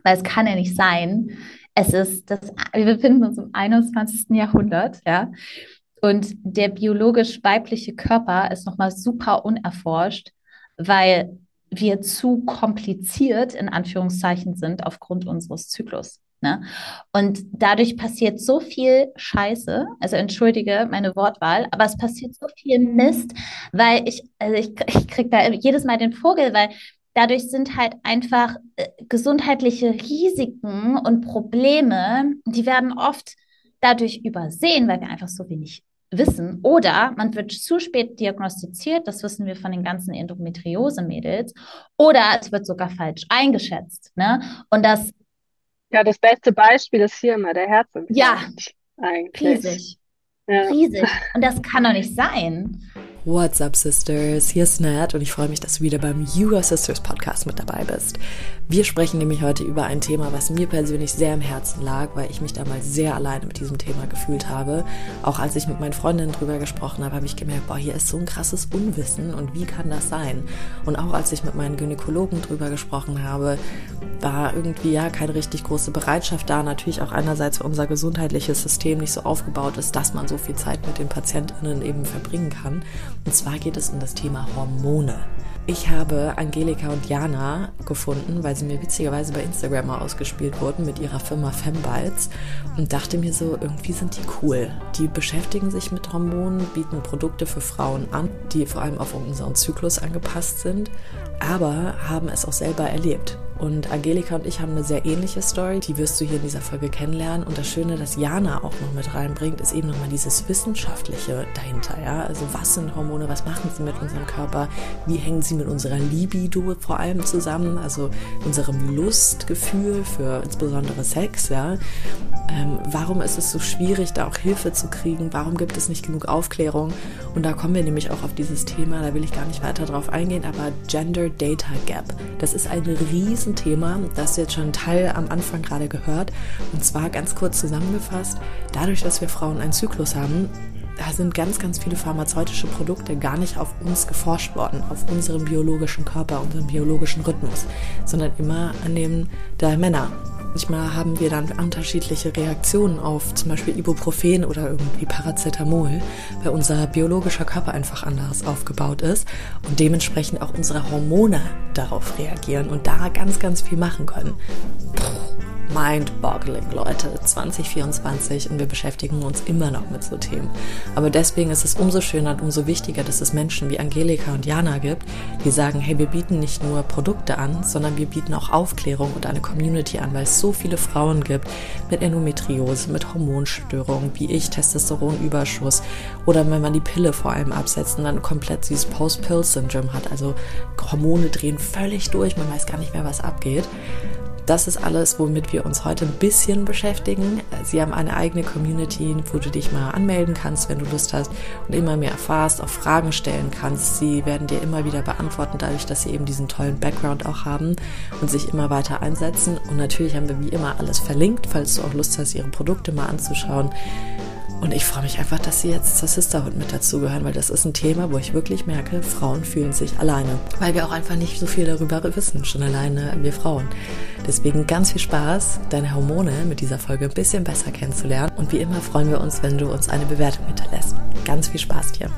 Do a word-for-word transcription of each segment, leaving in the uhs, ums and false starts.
weil es kann ja nicht sein. Es ist das, wir befinden uns im einundzwanzigsten. Jahrhundert, ja. Und der biologisch weibliche Körper ist nochmal super unerforscht, weil wir zu kompliziert in Anführungszeichen sind aufgrund unseres Zyklus. Ne? Und dadurch passiert so viel Scheiße, also entschuldige meine Wortwahl, aber es passiert so viel Mist, weil ich, also ich, ich kriege da jedes Mal den Vogel, weil dadurch sind halt einfach äh, gesundheitliche Risiken und Probleme, die werden oft dadurch übersehen, weil wir einfach so wenig wissen. Oder man wird zu spät diagnostiziert, das wissen wir von den ganzen Endometriose-Mädels, oder es wird sogar falsch eingeschätzt. Ne? Und das, Ja, das beste Beispiel ist hier immer der ja, Herzinfarkt eigentlich. riesig, Ja. riesig. Und das kann doch nicht sein. What's up, Sisters? Hier ist Nat und ich freue mich, dass du wieder beim Yoga Sisters Podcast mit dabei bist. Wir sprechen nämlich heute über ein Thema, was mir persönlich sehr im Herzen lag, weil ich mich damals sehr alleine mit diesem Thema gefühlt habe. Auch als ich mit meinen Freundinnen drüber gesprochen habe, habe ich gemerkt, boah, hier ist so ein krasses Unwissen und wie kann das sein? Und auch als ich mit meinen Gynäkologen drüber gesprochen habe, war irgendwie ja keine richtig große Bereitschaft da. Natürlich auch einerseits, weil unser gesundheitliches System nicht so aufgebaut ist, dass man so viel Zeit mit den PatientInnen eben verbringen kann. Und zwar geht es um das Thema Hormone. Ich habe Angelika und Jana gefunden, weil sie mir witzigerweise bei Instagram mal ausgespielt wurden mit ihrer Firma Fembites und dachte mir so, irgendwie sind die cool. Die beschäftigen sich mit Hormonen, bieten Produkte für Frauen an, die vor allem auf unseren Zyklus angepasst sind, aber haben es auch selber erlebt. Und Angelika und ich haben eine sehr ähnliche Story, die wirst du hier in dieser Folge kennenlernen. Und das Schöne, dass Jana auch noch mit reinbringt, ist eben nochmal dieses Wissenschaftliche dahinter. Ja? Also was sind Hormone, was machen sie mit unserem Körper, wie hängen sie mit unserer Libido vor allem zusammen, also unserem Lustgefühl für insbesondere Sex. Ja? Ähm, warum ist es so schwierig, da auch Hilfe zu kriegen? Warum gibt es nicht genug Aufklärung? Und da kommen wir nämlich auch auf dieses Thema, da will ich gar nicht weiter drauf eingehen, aber Gender Data Gap. Das ist ein Riesenthema, das jetzt schon ein Teil am Anfang gerade gehört. Und zwar ganz kurz zusammengefasst, dadurch, dass wir Frauen einen Zyklus haben, da sind ganz, ganz viele pharmazeutische Produkte gar nicht auf uns geforscht worden, auf unserem biologischen Körper, unserem biologischen Rhythmus, sondern immer an dem der Männer. Manchmal haben wir dann unterschiedliche Reaktionen auf zum Beispiel Ibuprofen oder irgendwie Paracetamol, weil unser biologischer Körper einfach anders aufgebaut ist und dementsprechend auch unsere Hormone darauf reagieren und da ganz, ganz viel machen können. Mind-boggling, Leute, zwanzig vierundzwanzig und wir beschäftigen uns immer noch mit so Themen. Aber deswegen ist es umso schöner und umso wichtiger, dass es Menschen wie Angelika und Jana gibt, die sagen, hey, wir bieten nicht nur Produkte an, sondern wir bieten auch Aufklärung und eine Community an, weil es so viele Frauen gibt mit Endometriose, mit Hormonstörungen, wie ich, Testosteronüberschuss oder wenn man die Pille vor allem absetzt und dann komplett dieses Post-Pill-Syndrom hat, also Hormone drehen völlig durch, man weiß gar nicht mehr, was abgeht. Das ist alles, womit wir uns heute ein bisschen beschäftigen. Sie haben eine eigene Community, wo du dich mal anmelden kannst, wenn du Lust hast und immer mehr erfahrst, auch Fragen stellen kannst. Sie werden dir immer wieder beantworten, dadurch, dass sie eben diesen tollen Background auch haben und sich immer weiter einsetzen. Und natürlich haben wir wie immer alles verlinkt, falls du auch Lust hast, ihre Produkte mal anzuschauen. Und ich freue mich einfach, dass sie jetzt zur Sisterhood mit dazugehören, weil das ist ein Thema, wo ich wirklich merke, Frauen fühlen sich alleine, weil wir auch einfach nicht so viel darüber wissen, schon alleine wir Frauen. Deswegen ganz viel Spaß, deine Hormone mit dieser Folge ein bisschen besser kennenzulernen. Und wie immer freuen wir uns, wenn du uns eine Bewertung hinterlässt. Ganz viel Spaß dir.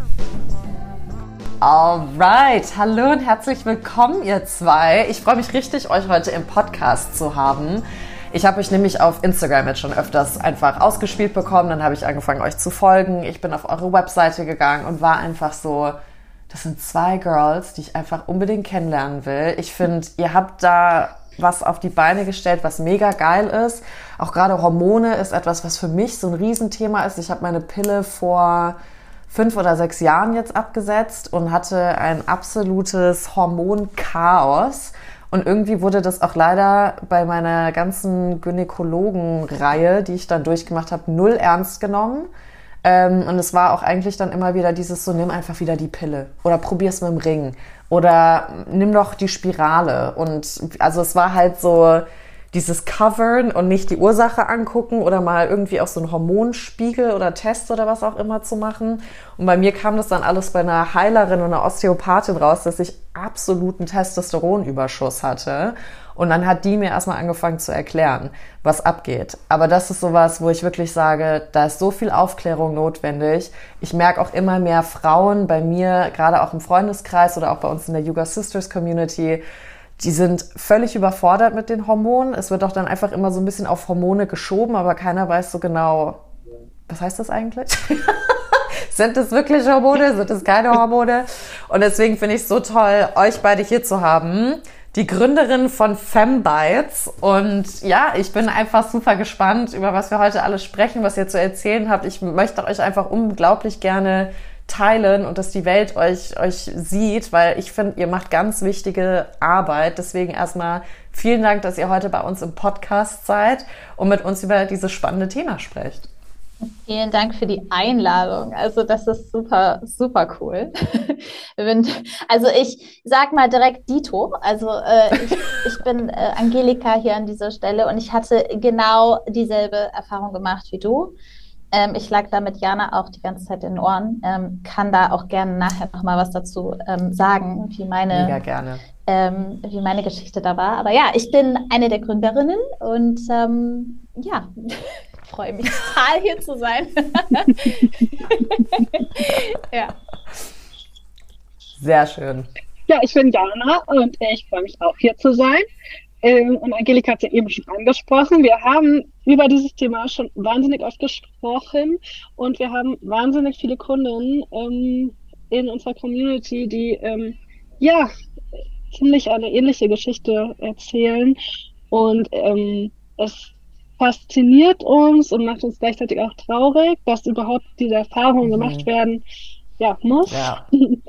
Alright, hallo und herzlich willkommen ihr zwei. Ich freue mich richtig, euch heute im Podcast zu haben. Ich habe euch nämlich auf Instagram jetzt schon öfters einfach ausgespielt bekommen, dann habe ich angefangen, euch zu folgen. Ich bin auf eure Webseite gegangen und war einfach so, das sind zwei Girls, die ich einfach unbedingt kennenlernen will. Ich finde, ihr habt da was auf die Beine gestellt, was mega geil ist. Auch gerade Hormone ist etwas, was für mich so ein Riesenthema ist. Ich habe meine Pille vor fünf oder sechs Jahren jetzt abgesetzt und hatte ein absolutes Hormonchaos. Und irgendwie wurde das auch leider bei meiner ganzen Gynäkologenreihe, die ich dann durchgemacht habe, null ernst genommen. Ähm, und es war auch eigentlich dann immer wieder dieses so, nimm einfach wieder die Pille oder probier's mit dem Ring oder nimm doch die Spirale. Und also es war halt so dieses Covern und nicht die Ursache angucken oder mal irgendwie auch so einen Hormonspiegel oder Test oder was auch immer zu machen. Und bei mir kam das dann alles bei einer Heilerin und einer Osteopathin raus, dass ich absoluten Testosteronüberschuss hatte. Und dann hat die mir erstmal angefangen zu erklären, was abgeht. Aber das ist sowas, wo ich wirklich sage, da ist so viel Aufklärung notwendig. Ich merke auch immer mehr Frauen bei mir, gerade auch im Freundeskreis oder auch bei uns in der Yuga Sisters Community, die sind völlig überfordert mit den Hormonen. Es wird auch dann einfach immer so ein bisschen auf Hormone geschoben, aber keiner weiß so genau, was heißt das eigentlich? Sind es wirklich Hormone? Sind es keine Hormone? Und deswegen finde ich es so toll, euch beide hier zu haben. Die Gründerin von Fembites. Und ja, ich bin einfach super gespannt, über was wir heute alles sprechen, was ihr zu erzählen habt. Ich möchte euch einfach unglaublich gerne teilen und dass die Welt euch, euch sieht, weil ich finde, ihr macht ganz wichtige Arbeit. Deswegen erstmal vielen Dank, dass ihr heute bei uns im Podcast seid und mit uns über dieses spannende Thema sprecht. Vielen Dank für die Einladung. Also das ist super, super cool. Also ich sag mal direkt Dito. Also äh, ich, ich bin äh, Angelika hier an dieser Stelle und ich hatte genau dieselbe Erfahrung gemacht wie du. Ähm, ich lag da mit Jana auch die ganze Zeit in den Ohren. Ähm, kann da auch gerne nachher noch mal was dazu ähm, sagen, wie meine, Mega gerne. Ähm, wie meine Geschichte da war. Aber ja, ich bin eine der Gründerinnen und ähm, ja, freue mich total hier zu sein. Ja. Sehr schön. Ja, ich bin Jana und ich freue mich auch hier zu sein. Und Angelika hat es ja eben schon angesprochen. Wir haben über dieses Thema schon wahnsinnig oft gesprochen und wir haben wahnsinnig viele Kunden ähm, in unserer Community, die ähm, ja ziemlich eine ähnliche Geschichte erzählen. Und ähm, es fasziniert uns und macht uns gleichzeitig auch traurig, dass überhaupt diese Erfahrungen mhm. gemacht werden, ja, muss. Ja.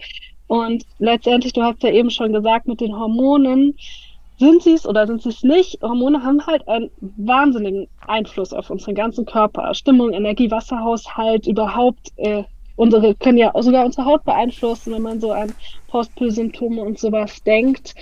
Und letztendlich, du hast ja eben schon gesagt, mit den Hormonen, sind sie es oder sind sie es nicht? Hormone haben halt einen wahnsinnigen Einfluss auf unseren ganzen Körper. Stimmung, Energie, Wasserhaushalt, überhaupt, äh, unsere, können ja sogar unsere Haut beeinflussen, wenn man so an Postpil-Symptome und sowas denkt.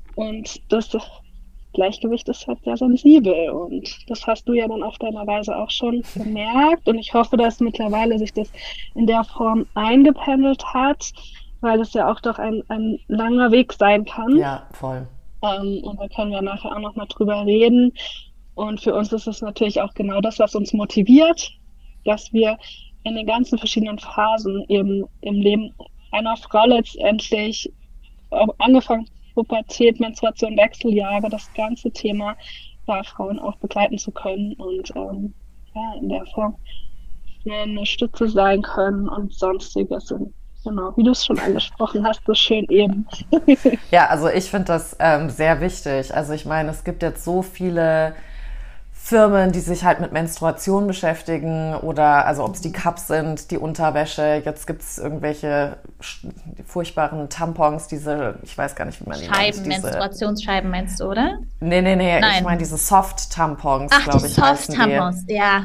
Und das Gleichgewicht ist halt sehr sensibel und das hast du ja dann auf deiner Weise auch schon gemerkt und ich hoffe, dass mittlerweile sich das in der Form eingependelt hat, weil es ja auch doch ein, ein langer Weg sein kann. Ja, voll. Ähm, und da können wir nachher auch nochmal drüber reden. Und für uns ist es natürlich auch genau das, was uns motiviert, dass wir in den ganzen verschiedenen Phasen eben im Leben einer Frau letztendlich, angefangen Pubertät, Menstruation, Wechseljahre, das ganze Thema da Frauen auch begleiten zu können und ähm, ja, in der Form eine Stütze sein können und sonstiges. Und genau, wie du es schon angesprochen hast, so schön eben. Ja, also ich finde das ähm, sehr wichtig. Also ich meine, es gibt jetzt so viele Firmen, die sich halt mit Menstruation beschäftigen oder, also ob es die Cups sind, die Unterwäsche, jetzt gibt es irgendwelche furchtbaren Tampons, diese, ich weiß gar nicht, wie man die nennt. Scheiben, Menstruationsscheiben meinst du, oder? Nee, nee, nee, Nein. Ich meine diese Soft-Tampons, glaube ich, die Soft-Tampons, ja.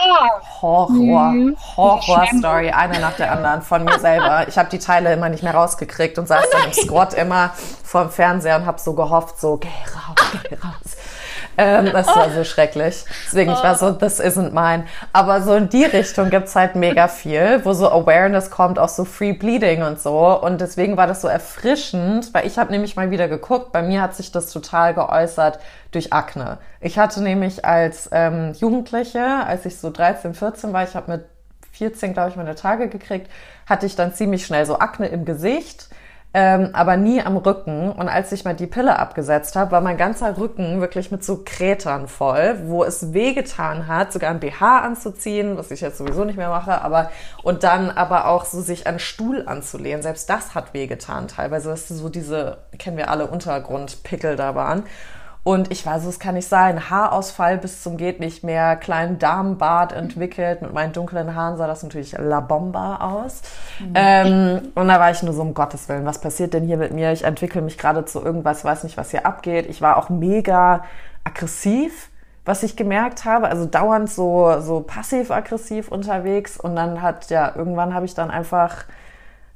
Ah! Horror, Mhm. Horror-Story, eine nach der anderen von mir selber. Ich habe die Teile immer nicht mehr rausgekriegt und saß dann im Squat immer vorm Fernseher und habe so gehofft, so, geh raus, geh raus. Ähm, das war so schrecklich. Deswegen, ich war so, this isn't mine. Aber so in die Richtung gibt's halt mega viel, wo so Awareness kommt, auch so Free Bleeding und so. Und deswegen war das so erfrischend, weil ich habe nämlich mal wieder geguckt, bei mir hat sich das total geäußert durch Akne. Ich hatte nämlich als ähm, Jugendliche, als ich so dreizehn, vierzehn war, ich habe mit vierzehn, glaube ich, meine Tage gekriegt, hatte ich dann ziemlich schnell so Akne im Gesicht. Ähm, aber nie am Rücken. Und als ich mal die Pille abgesetzt habe, war mein ganzer Rücken wirklich mit so Krätern voll, wo es wehgetan hat, sogar ein B H anzuziehen, was ich jetzt sowieso nicht mehr mache, aber und dann aber auch so sich an Stuhl anzulehnen. Selbst das hat wehgetan teilweise, dass so diese, kennen wir alle, Untergrundpickel da waren. Und ich war so, es kann nicht sein, Haarausfall bis zum geht nicht mehr, kleinen Damenbart entwickelt, mit meinen dunklen Haaren sah das natürlich la bomba aus. Mhm. Ähm, und da war ich nur so, um Gottes Willen, was passiert denn hier mit mir? Ich entwickle mich gerade zu irgendwas, weiß nicht, was hier abgeht. Ich war auch mega aggressiv, was ich gemerkt habe, also dauernd so, so passiv-aggressiv unterwegs. Und dann hat, ja, irgendwann habe ich dann einfach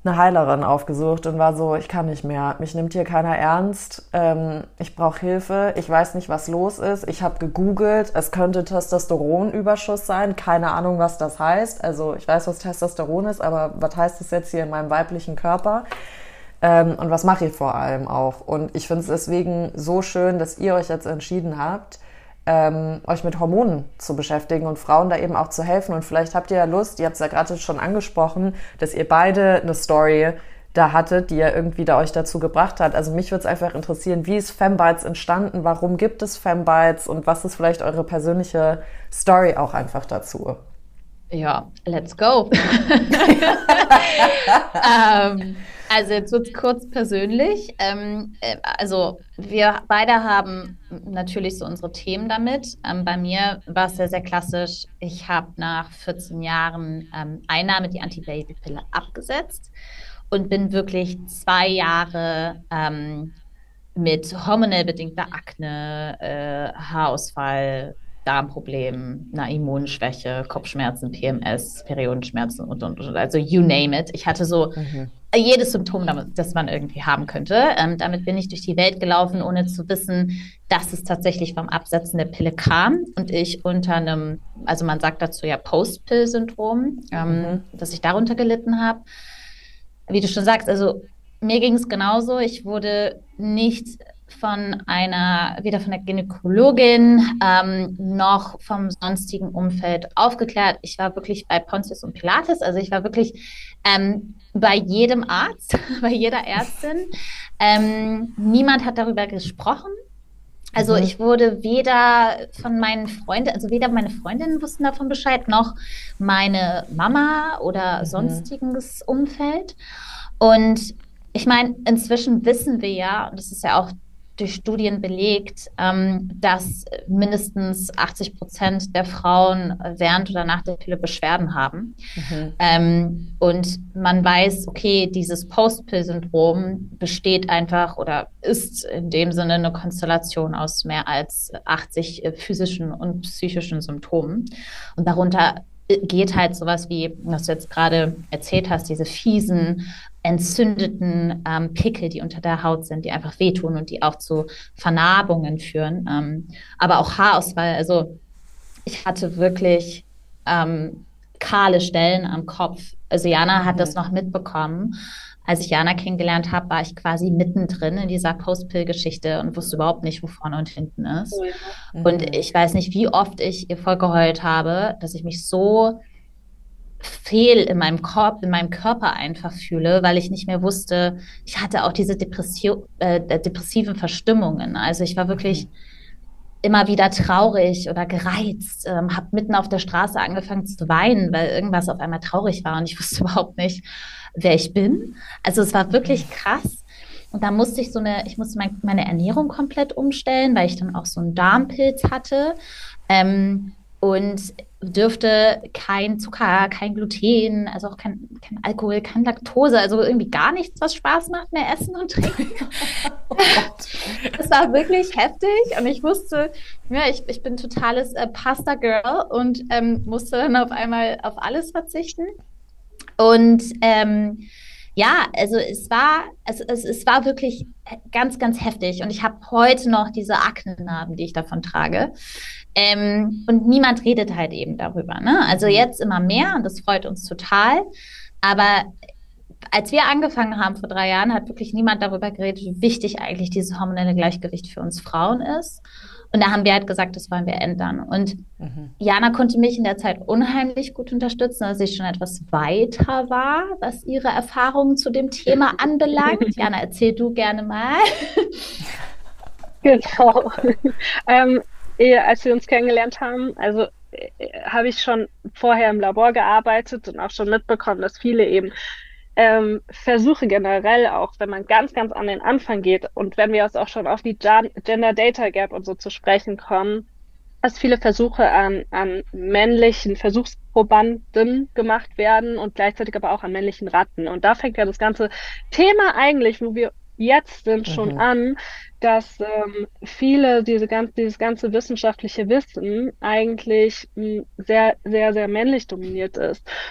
eine Heilerin aufgesucht und war so, ich kann nicht mehr, mich nimmt hier keiner ernst, ähm, ich brauche Hilfe, ich weiß nicht, was los ist, ich habe gegoogelt, es könnte Testosteronüberschuss sein, keine Ahnung, was das heißt, also ich weiß, was Testosteron ist, aber was heißt das jetzt hier in meinem weiblichen Körper? Ähm, und was mache ich vor allem auch? Und ich finde es deswegen so schön, dass ihr euch jetzt entschieden habt, ähm, euch mit Hormonen zu beschäftigen und Frauen da eben auch zu helfen. Und vielleicht habt ihr ja Lust, ihr habt es ja gerade schon angesprochen, dass ihr beide eine Story da hattet, die ja irgendwie da euch dazu gebracht hat. Also mich würde es einfach interessieren, wie ist Fembites entstanden? Warum gibt es Fembites? Und was ist vielleicht eure persönliche Story auch einfach dazu? Ja, let's go. ähm, also jetzt wird's kurz persönlich. Ähm, äh, also wir beide haben natürlich so unsere Themen damit. Ähm, bei mir war es sehr, sehr klassisch. Ich habe nach vierzehn Jahren ähm, Einnahme die Antibabypille abgesetzt und bin wirklich zwei Jahre ähm, mit hormonell bedingter Akne, äh, Haarausfall, Darmproblemen, einer Immunschwäche, Kopfschmerzen, P M S, Periodenschmerzen und, und, und, also you name it. Ich hatte so mhm. jedes Symptom, das man irgendwie haben könnte. Ähm, damit bin ich durch die Welt gelaufen, ohne zu wissen, dass es tatsächlich vom Absetzen der Pille kam und ich unter einem, also man sagt dazu ja Post-Pill-Syndrom, ähm, mhm. dass ich darunter gelitten habe. Wie du schon sagst, also mir ging es genauso. Ich wurde nicht von einer, weder von der Gynäkologin ähm, noch vom sonstigen Umfeld aufgeklärt. Ich war wirklich bei Pontius und Pilatus, also ich war wirklich ähm, bei jedem Arzt, bei jeder Ärztin. Ähm, niemand hat darüber gesprochen. Also ich wurde weder von meinen Freunden, also weder meine Freundinnen wussten davon Bescheid, noch meine Mama oder mhm. sonstiges Umfeld. Und ich meine, inzwischen wissen wir ja, und das ist ja auch durch Studien belegt, ähm, dass mindestens achtzig Prozent der Frauen während oder nach der Pille Beschwerden haben. Mhm. Ähm, und man weiß, okay, dieses Post-Pill-Syndrom besteht einfach oder ist in dem Sinne eine Konstellation aus mehr als achtzig physischen und psychischen Symptomen. Und darunter geht halt sowas wie, was du jetzt gerade erzählt hast, diese fiesen, entzündeten ähm, Pickel, die unter der Haut sind, die einfach wehtun und die auch zu Vernarbungen führen. Ähm, aber auch Haarausfall. Also ich hatte wirklich ähm, kahle Stellen am Kopf. Also Jana hat mhm. das noch mitbekommen. Als ich Jana kennengelernt habe, war ich quasi mittendrin in dieser Post-Pill-Geschichte und wusste überhaupt nicht, wo vorne und hinten ist. Oh ja. mhm. Und ich weiß nicht, wie oft ich ihr vorgeheult habe, dass ich mich so fehl in meinem Korb, in meinem Körper einfach fühle, weil ich nicht mehr wusste, ich hatte auch diese Depression, äh, depressiven Verstimmungen. Also ich war wirklich mhm. immer wieder traurig oder gereizt, ähm, habe mitten auf der Straße angefangen zu weinen, weil irgendwas auf einmal traurig war und ich wusste überhaupt nicht, wer ich bin. Also es war wirklich krass. Und da musste ich so eine, ich musste mein, meine Ernährung komplett umstellen, weil ich dann auch so einen Darmpilz hatte. Ähm, und dürfte kein Zucker, kein Gluten, also auch kein, kein Alkohol, kein Laktose, also irgendwie gar nichts, was Spaß macht, mehr essen und trinken. Oh das war wirklich heftig und ich wusste, ja, ich, ich bin totales äh, Pasta-Girl und ähm, musste dann auf einmal auf alles verzichten. Und ähm, ja, also es war, es, es, es war wirklich ganz, ganz heftig und ich habe heute noch diese Aknenarben, die ich davon trage. Ähm, und niemand redet halt eben darüber, ne? Also jetzt immer mehr und das freut uns total. Aber als wir angefangen haben vor drei Jahren, hat wirklich niemand darüber geredet, wie wichtig eigentlich dieses hormonelle Gleichgewicht für uns Frauen ist. Und da haben wir halt gesagt, das wollen wir ändern. Und mhm. Jana konnte mich in der Zeit unheimlich gut unterstützen, dass ich schon etwas weiter war, was ihre Erfahrungen zu dem Thema anbelangt. Jana, erzähl du gerne mal. Genau. ähm, als wir uns kennengelernt haben, also äh, habe ich schon vorher im Labor gearbeitet und auch schon mitbekommen, dass viele eben ähm, Versuche generell auch, wenn man ganz, ganz an den Anfang geht und wenn wir jetzt auch schon auf die Gender Data Gap und so zu sprechen kommen, dass viele Versuche an, an männlichen Versuchsprobanden gemacht werden und gleichzeitig aber auch an männlichen Ratten. Und da fängt ja das ganze Thema eigentlich, wo wir jetzt sind, schon mhm. an, dass ähm, viele, diese ganze, dieses ganze wissenschaftliche Wissen eigentlich mh, sehr, sehr, sehr männlich dominiert ist.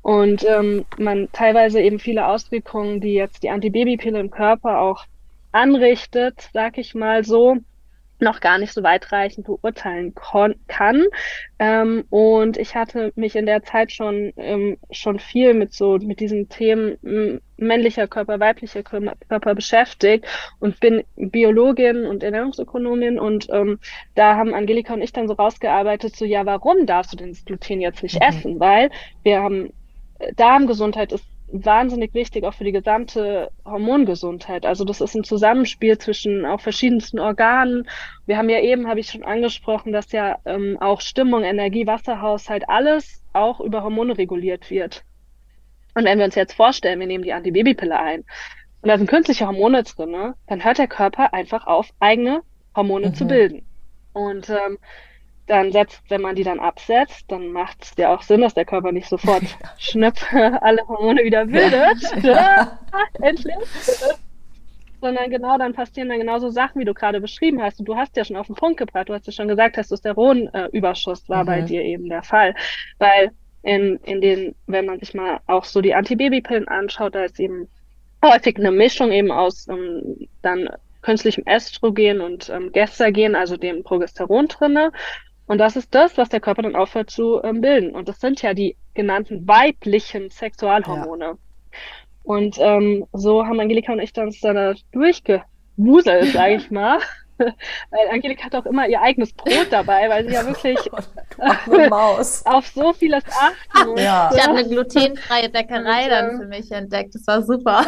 Und ähm, man teilweise eben viele Auswirkungen, die jetzt die Antibabypille im Körper auch anrichtet, sag ich mal so, noch gar nicht so weitreichend beurteilen kann. Ähm, und ich hatte mich in der Zeit schon ähm, schon viel mit so mit diesen Themen m, männlicher Körper, weiblicher Körper beschäftigt und bin Biologin und Ernährungsökonomin und ähm, da haben Angelika und ich dann so rausgearbeitet, so ja, warum darfst du denn das Gluten jetzt nicht Mhm. essen? Weil wir haben Darmgesundheit ist wahnsinnig wichtig, auch für die gesamte Hormongesundheit. Also das ist ein Zusammenspiel zwischen auch verschiedensten Organen. Wir haben ja eben, habe ich schon angesprochen, dass ja ähm, auch Stimmung, Energie, Wasserhaushalt, alles auch über Hormone reguliert wird. Und wenn wir uns jetzt vorstellen, wir nehmen die Antibabypille ein und da sind künstliche Hormone drin, ne, dann hört der Körper einfach auf, eigene Hormone zu Mhm. bilden. Und ähm, dann setzt, wenn man die dann absetzt, dann macht es ja auch Sinn, dass der Körper nicht sofort schnipp alle Hormone wieder bildet. Ja. Endlich. Sondern genau, dann passieren dann genauso Sachen, wie du gerade beschrieben hast. Und du hast ja schon auf den Punkt gebracht, du hast ja schon gesagt, Testosteronüberschuss war Mhm. bei dir eben der Fall. Weil in, in den, wenn man sich mal auch so die Antibabypillen anschaut, da ist eben häufig eine Mischung eben aus ähm, dann künstlichem Östrogen und ähm, Gestagen, also dem Progesteron drinne. Und das ist das, was der Körper dann aufhört zu ähm, bilden. Und das sind ja die genannten weiblichen Sexualhormone. Und ähm, so haben Angelika und ich uns dann da durchgewuselt, sage ich mal. Weil Angelika hat auch immer ihr eigenes Brot dabei, weil sie ja wirklich Arme Maus. auf so vieles achten muss. Ja. Ich habe eine glutenfreie Bäckerei Und, dann ähm, für mich entdeckt. Das war super.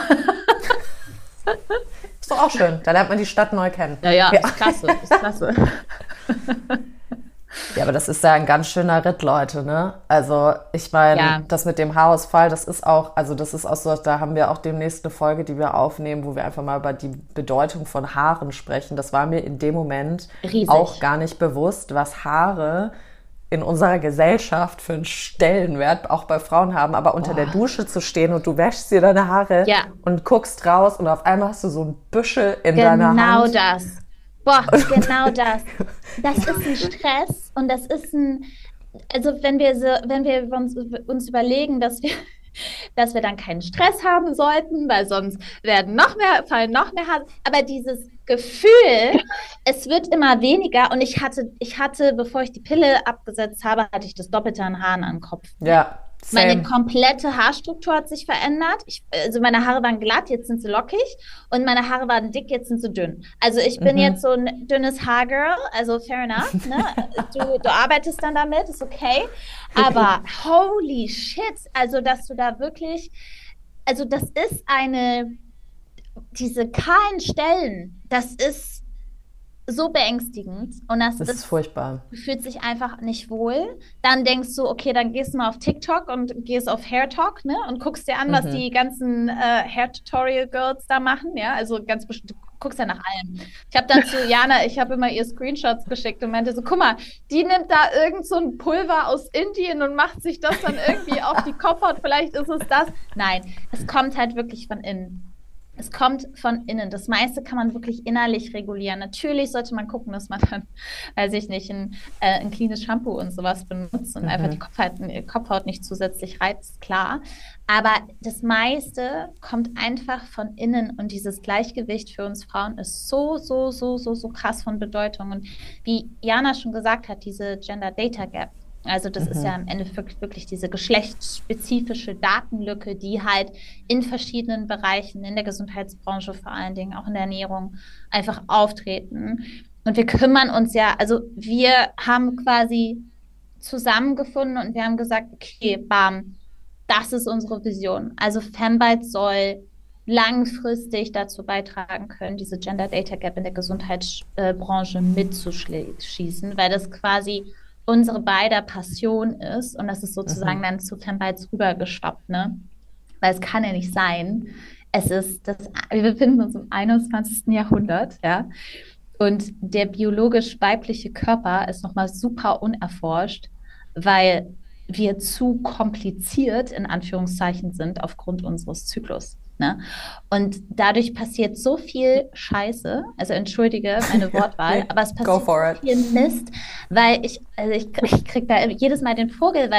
Ist doch auch schön. Da lernt man die Stadt neu kennen. Ja, ja, Ja. ist klasse, ist klasse. Ja, aber das ist ja ein ganz schöner Ritt, Leute, ne? Also, ich meine, Ja. das mit dem Haarausfall, das ist auch, also das ist auch so, da haben wir auch demnächst eine Folge, die wir aufnehmen, wo wir einfach mal über die Bedeutung von Haaren sprechen. Das war mir in dem Moment Riesig. auch gar nicht bewusst, was Haare in unserer Gesellschaft für einen Stellenwert auch bei Frauen haben, aber unter der Dusche zu stehen und du wäschst dir deine Haare Ja. und guckst raus und auf einmal hast du so ein Büschel in deiner Genau Hand. das. Boah, genau das. Das ist ein Stress und das ist ein, also wenn wir so, wenn wir uns, uns überlegen, dass wir, dass wir dann keinen Stress haben sollten, weil sonst werden noch mehr, fallen noch mehr Haare. Aber dieses Gefühl, es wird immer weniger und ich hatte, ich hatte, bevor ich die Pille abgesetzt habe, hatte ich das Doppelte an Haaren am Kopf. Ja, Meine same. komplette Haarstruktur hat sich verändert. Ich, also meine Haare waren glatt, jetzt sind sie lockig. Und meine Haare waren dick, jetzt sind sie dünn. Also ich bin Mhm. jetzt so ein dünnes Haargirl. Also fair enough. Ne? Du, du arbeitest dann damit, ist okay. Aber holy shit. Also dass du da wirklich... Also das ist eine... Diese kahlen Stellen, das ist so beängstigend. Und das, Das ist furchtbar. Du fühlst dich einfach nicht wohl. Dann denkst du, okay, dann gehst du mal auf TikTok und gehst auf Hair Talk, ne? Und guckst dir an, was Mhm. die ganzen äh, Hair Tutorial Girls da machen, ja? Also ganz bestimmt, du guckst ja nach allem. Ich habe dann zu Jana, ich habe immer ihr Screenshots geschickt und meinte so, guck mal, die nimmt da irgend so ein Pulver aus Indien und macht sich das dann irgendwie auf die Kopfhaut. Vielleicht ist es das. Nein, es kommt halt wirklich von innen. Es kommt von innen. Das meiste kann man wirklich innerlich regulieren. Natürlich sollte man gucken, dass man dann, weiß ich nicht, ein, äh, ein cleanes Shampoo und sowas benutzt und Mhm. einfach die Kopfhaut, Kopfhaut nicht zusätzlich reizt, klar. Aber das meiste kommt einfach von innen und dieses Gleichgewicht für uns Frauen ist so, so, so, so, so krass von Bedeutung. Und wie Jana schon gesagt hat, diese Gender Data Gap, also das Mhm. ist ja im Endeffekt wirklich diese geschlechtsspezifische Datenlücke, die halt in verschiedenen Bereichen, in der Gesundheitsbranche vor allen Dingen, auch in der Ernährung, einfach auftreten. Und wir kümmern uns ja, also wir haben quasi zusammengefunden und wir haben gesagt, okay, bam, das ist unsere Vision. Also Fembyte soll langfristig dazu beitragen können, diese Gender Data Gap in der Gesundheitsbranche mitzuschießen, weil das quasi unsere beider Passion ist und das ist sozusagen Mhm. dann zu Fembytes rübergeschwappt, ne? Weil es kann ja nicht sein. Es ist das, wir befinden uns im einundzwanzigsten Jahrhundert, ja. Und der biologisch weibliche Körper ist nochmal super unerforscht, weil wir zu kompliziert in Anführungszeichen sind aufgrund unseres Zyklus. Ne? Und dadurch passiert so viel Scheiße, also entschuldige meine Wortwahl, aber es Go passiert for so it. viel Mist, weil ich, also ich, ich kriege da jedes Mal den Vogel, weil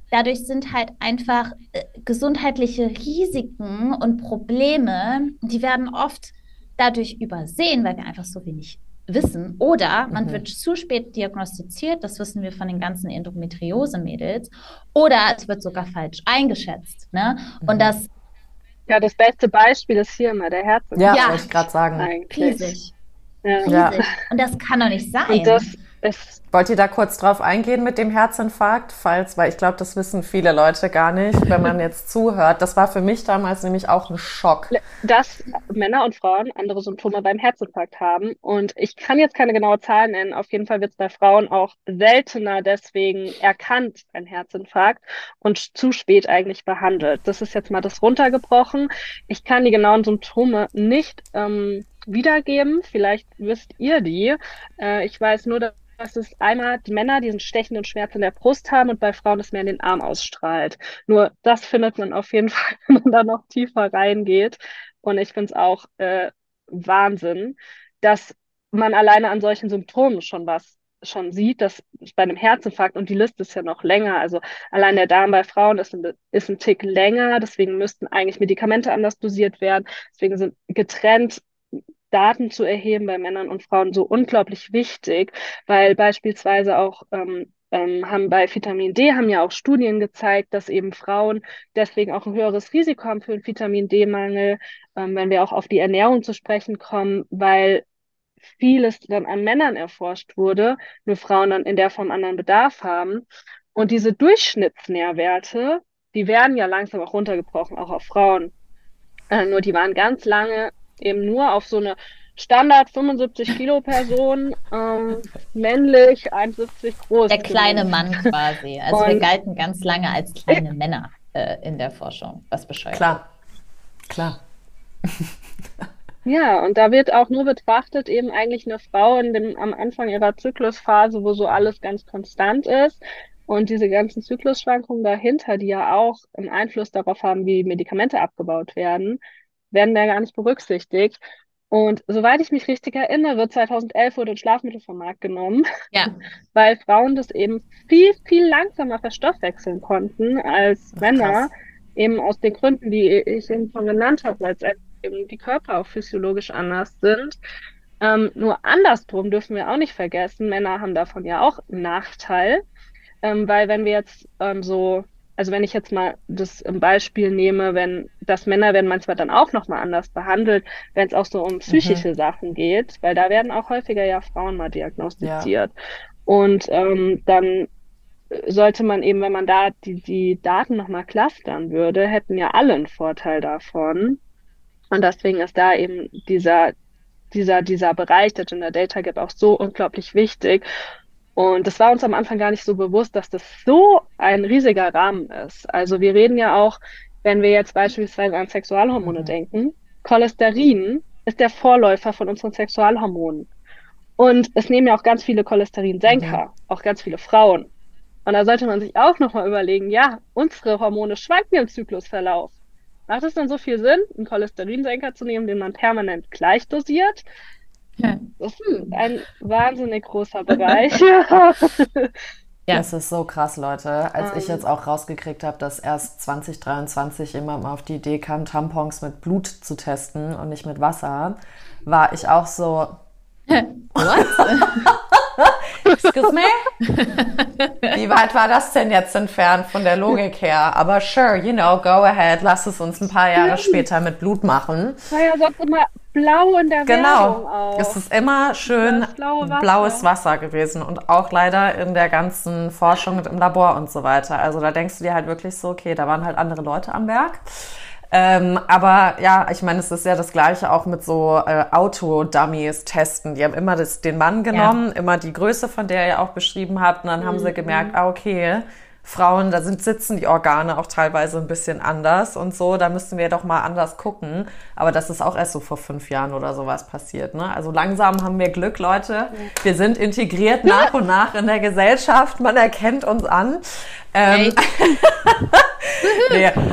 dadurch sind halt einfach äh, gesundheitliche Risiken und Probleme, die werden oft dadurch übersehen, weil wir einfach so wenig wissen. Oder man mhm. wird zu spät diagnostiziert, das wissen wir von den ganzen Endometriose-Mädels, oder es wird sogar falsch eingeschätzt. Ne? Mhm. Und das Ja, das beste Beispiel ist hier immer der Herzinfarkt. Ja, Ja. wollte ich gerade sagen. Eigentlich. riesig. Ja. Ja. riesig. Und das kann doch nicht sein. Und das ist, Wollt ihr da kurz drauf eingehen mit dem Herzinfarkt? Falls, weil ich glaube, das wissen viele Leute gar nicht, wenn man jetzt zuhört. Das war für mich damals nämlich auch ein Schock. dass Männer und Frauen andere Symptome beim Herzinfarkt haben. Und ich kann jetzt keine genaue Zahl nennen. Auf jeden Fall wird es bei Frauen auch seltener deswegen erkannt, ein Herzinfarkt, und zu spät eigentlich behandelt. Das ist jetzt mal das runtergebrochen. Ich kann die genauen Symptome nicht ähm, wiedergeben. Vielleicht wisst ihr die. Äh, ich weiß nur, dass Das ist einmal die Männer, die einen stechenden Schmerz in der Brust haben, und bei Frauen das mehr in den Arm ausstrahlt. Nur das findet man auf jeden Fall, wenn man da noch tiefer reingeht. Und ich finde es auch äh, Wahnsinn, dass man alleine an solchen Symptomen schon was schon sieht, dass bei einem Herzinfarkt, und die Liste ist ja noch länger, also allein der Darm bei Frauen ist ein, ist ein Tick länger, deswegen müssten eigentlich Medikamente anders dosiert werden, deswegen sind getrennt Daten zu erheben bei Männern und Frauen so unglaublich wichtig, weil beispielsweise auch ähm, ähm, haben bei Vitamin D haben ja auch Studien gezeigt, dass eben Frauen deswegen auch ein höheres Risiko haben für einen Vitamin D-Mangel, ähm, wenn wir auch auf die Ernährung zu sprechen kommen, weil vieles dann an Männern erforscht wurde, nur Frauen dann in der Form anderen Bedarf haben. Und diese Durchschnittsnährwerte, die werden ja langsam auch runtergebrochen, auch auf Frauen. Äh, nur die waren ganz lange eben nur auf so eine Standard fünfundsiebzig Kilo Person, ähm, männlich, eins Komma siebzig groß. Der kleine Mann quasi. Also wir Und- galten ganz lange als kleine Männer äh, in der Forschung, was bescheuert. Klar, klar. Ja, und da wird auch nur betrachtet, eben eigentlich eine Frau in dem, am Anfang ihrer Zyklusphase, wo so alles ganz konstant ist. Und diese ganzen Zyklusschwankungen dahinter, die ja auch einen Einfluss darauf haben, wie Medikamente abgebaut werden, werden da gar nicht berücksichtigt. Und soweit ich mich richtig erinnere, zweitausendelf wurde ein Schlafmittel vom Markt genommen, Ja, weil Frauen das eben viel, viel langsamer verstoffwechseln konnten als Ach, Männer, krass. eben aus den Gründen, die ich eben schon genannt habe, weil es eben die Körper auch physiologisch anders sind. Ähm, nur andersrum dürfen wir auch nicht vergessen, Männer haben davon ja auch einen Nachteil, ähm, weil wenn wir jetzt ähm, so, also wenn ich jetzt mal das im Beispiel nehme, wenn das Männer werden manchmal dann auch nochmal anders behandelt, wenn es auch so um psychische Sachen geht, weil da werden auch häufiger ja Frauen mal diagnostiziert. Und ähm, dann sollte man eben, wenn man da die, die Daten nochmal clustern würde, hätten ja alle einen Vorteil davon. Und deswegen ist da eben dieser, dieser, dieser Bereich der Gender Data Gap auch so unglaublich wichtig. Und das war uns am Anfang gar nicht so bewusst, dass das so ein riesiger Rahmen ist. Also wir reden ja auch, wenn wir jetzt beispielsweise an Sexualhormone denken, Cholesterin ist der Vorläufer von unseren Sexualhormonen. Und es nehmen ja auch ganz viele Cholesterinsenker, auch ganz viele Frauen. Und da sollte man sich auch nochmal überlegen, ja, unsere Hormone schwanken im Zyklusverlauf. Macht es dann so viel Sinn, einen Cholesterinsenker zu nehmen, den man permanent gleich dosiert? Ja. Das ist ein wahnsinnig großer Bereich. Ja. Das ist so krass, Leute. Als ich Ähm. jetzt auch rausgekriegt habe, dass erst zwanzig dreiundzwanzig jemand mal auf die Idee kam, Tampons mit Blut zu testen und nicht mit Wasser, war ich auch so, What? excuse me? Wie weit war das denn jetzt entfernt von der Logik her? Aber sure, you know, go ahead, lass es uns ein paar Jahre später mit Blut machen. War ja sonst immer blau in der Werbung Genau, auch. es ist immer schön Das blaue Wasser. blaues Wasser gewesen und auch leider in der ganzen Forschung und im Labor und so weiter. Also da denkst du dir halt wirklich so, okay, da waren halt andere Leute am Werk. Ähm, aber ja, ich meine, es ist ja das Gleiche auch mit so äh, Auto-Dummies testen. Die haben immer das, den Mann genommen, immer die Größe, von der ihr auch beschrieben habt. Und dann haben sie gemerkt, ah, okay, Frauen, da sind, sitzen die Organe auch teilweise ein bisschen anders und so. Da müssen wir doch mal anders gucken. Aber das ist auch erst so vor fünf Jahren oder sowas passiert, ne? Also langsam haben wir Glück, Leute. Wir sind integriert nach und nach in der Gesellschaft. Man erkennt uns an. Ähm, nee.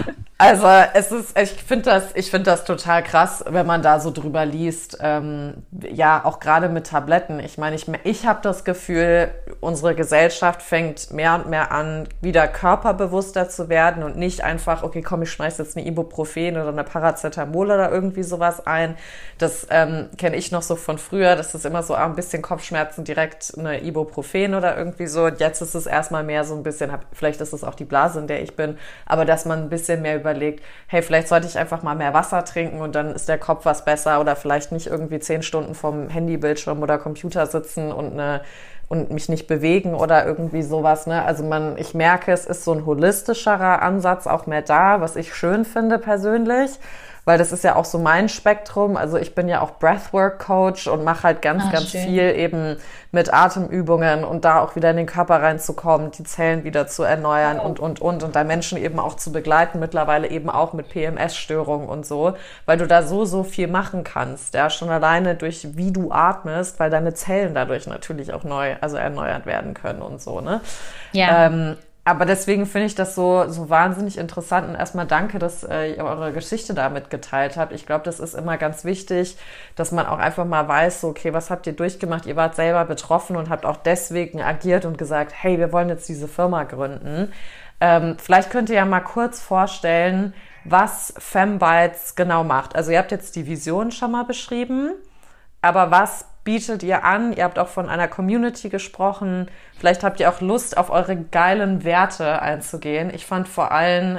Also es ist, ich finde das, ich finde das total krass, wenn man da so drüber liest. Ähm, ja, auch gerade mit Tabletten. Ich meine, ich, ich habe das Gefühl, unsere Gesellschaft fängt mehr und mehr an, wieder körperbewusster zu werden und nicht einfach, okay, komm, ich schmeiß jetzt eine Ibuprofen oder eine Paracetamol oder irgendwie sowas ein. Das ähm, kenne ich noch so von früher. Das ist immer so ah, ein bisschen Kopfschmerzen, direkt eine Ibuprofen oder irgendwie so. Und jetzt ist es erstmal mehr so ein bisschen, hab, vielleicht ist es auch die Blase, in der ich bin, aber dass man ein bisschen mehr überlegt, hey, vielleicht sollte ich einfach mal mehr Wasser trinken und dann ist der Kopf was besser oder vielleicht nicht irgendwie zehn Stunden vorm Handybildschirm oder Computer sitzen und eine und mich nicht bewegen oder irgendwie sowas, ne? Also man, ich merke, es ist so ein holistischerer Ansatz auch mehr da, was ich schön finde persönlich, weil das ist ja auch so mein Spektrum. Also ich bin ja auch Breathwork-Coach und mache halt ganz, ah, ganz schön. viel eben mit Atemübungen und da auch wieder in den Körper reinzukommen, die Zellen wieder zu erneuern oh. und, und, und. Und da Menschen eben auch zu begleiten, mittlerweile eben auch mit P M S-Störungen und so, weil du da so, so viel machen kannst. Ja, schon alleine durch, wie du atmest, weil deine Zellen dadurch natürlich auch neu, also erneuert werden können und so, ne? Ja. Ähm, Aber deswegen finde ich das so, so wahnsinnig interessant und erstmal danke, dass äh, ihr eure Geschichte damit geteilt habt. Ich glaube, das ist immer ganz wichtig, dass man auch einfach mal weiß, so, okay, was habt ihr durchgemacht? Ihr wart selber betroffen und habt auch deswegen agiert und gesagt, hey, wir wollen jetzt diese Firma gründen. Ähm, vielleicht könnt ihr ja mal kurz vorstellen, was Fembites genau macht. Also ihr habt jetzt die Vision schon mal beschrieben, aber was bietet ihr an? Ihr habt auch von einer Community gesprochen. Vielleicht habt ihr auch Lust, auf eure geilen Werte einzugehen. Ich fand vor allem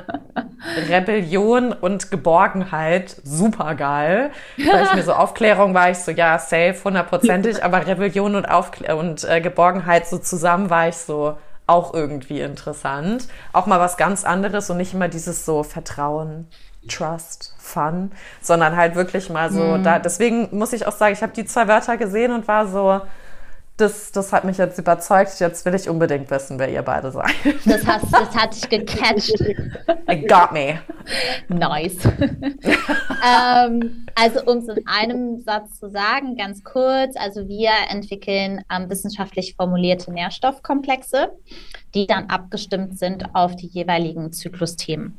Rebellion und Geborgenheit super geil. Weil ich mir so Aufklärung war ich so, ja, safe, hundertprozentig. Aber Rebellion und, Aufklär- und äh, Geborgenheit so zusammen war ich so auch irgendwie interessant. Auch mal was ganz anderes und nicht immer dieses so Vertrauen, Trust, Fun, sondern halt wirklich mal so mm. da. Deswegen muss ich auch sagen, ich habe die zwei Wörter gesehen und war so, das, das hat mich jetzt überzeugt. Jetzt will ich unbedingt wissen, wer ihr beide seid. Das, hast, das hat dich gecatcht. It got me. Nice. ähm, also um es in einem Satz zu sagen, ganz kurz, also wir entwickeln ähm, wissenschaftlich formulierte Nährstoffkomplexe, die dann abgestimmt sind auf die jeweiligen Zyklusthemen.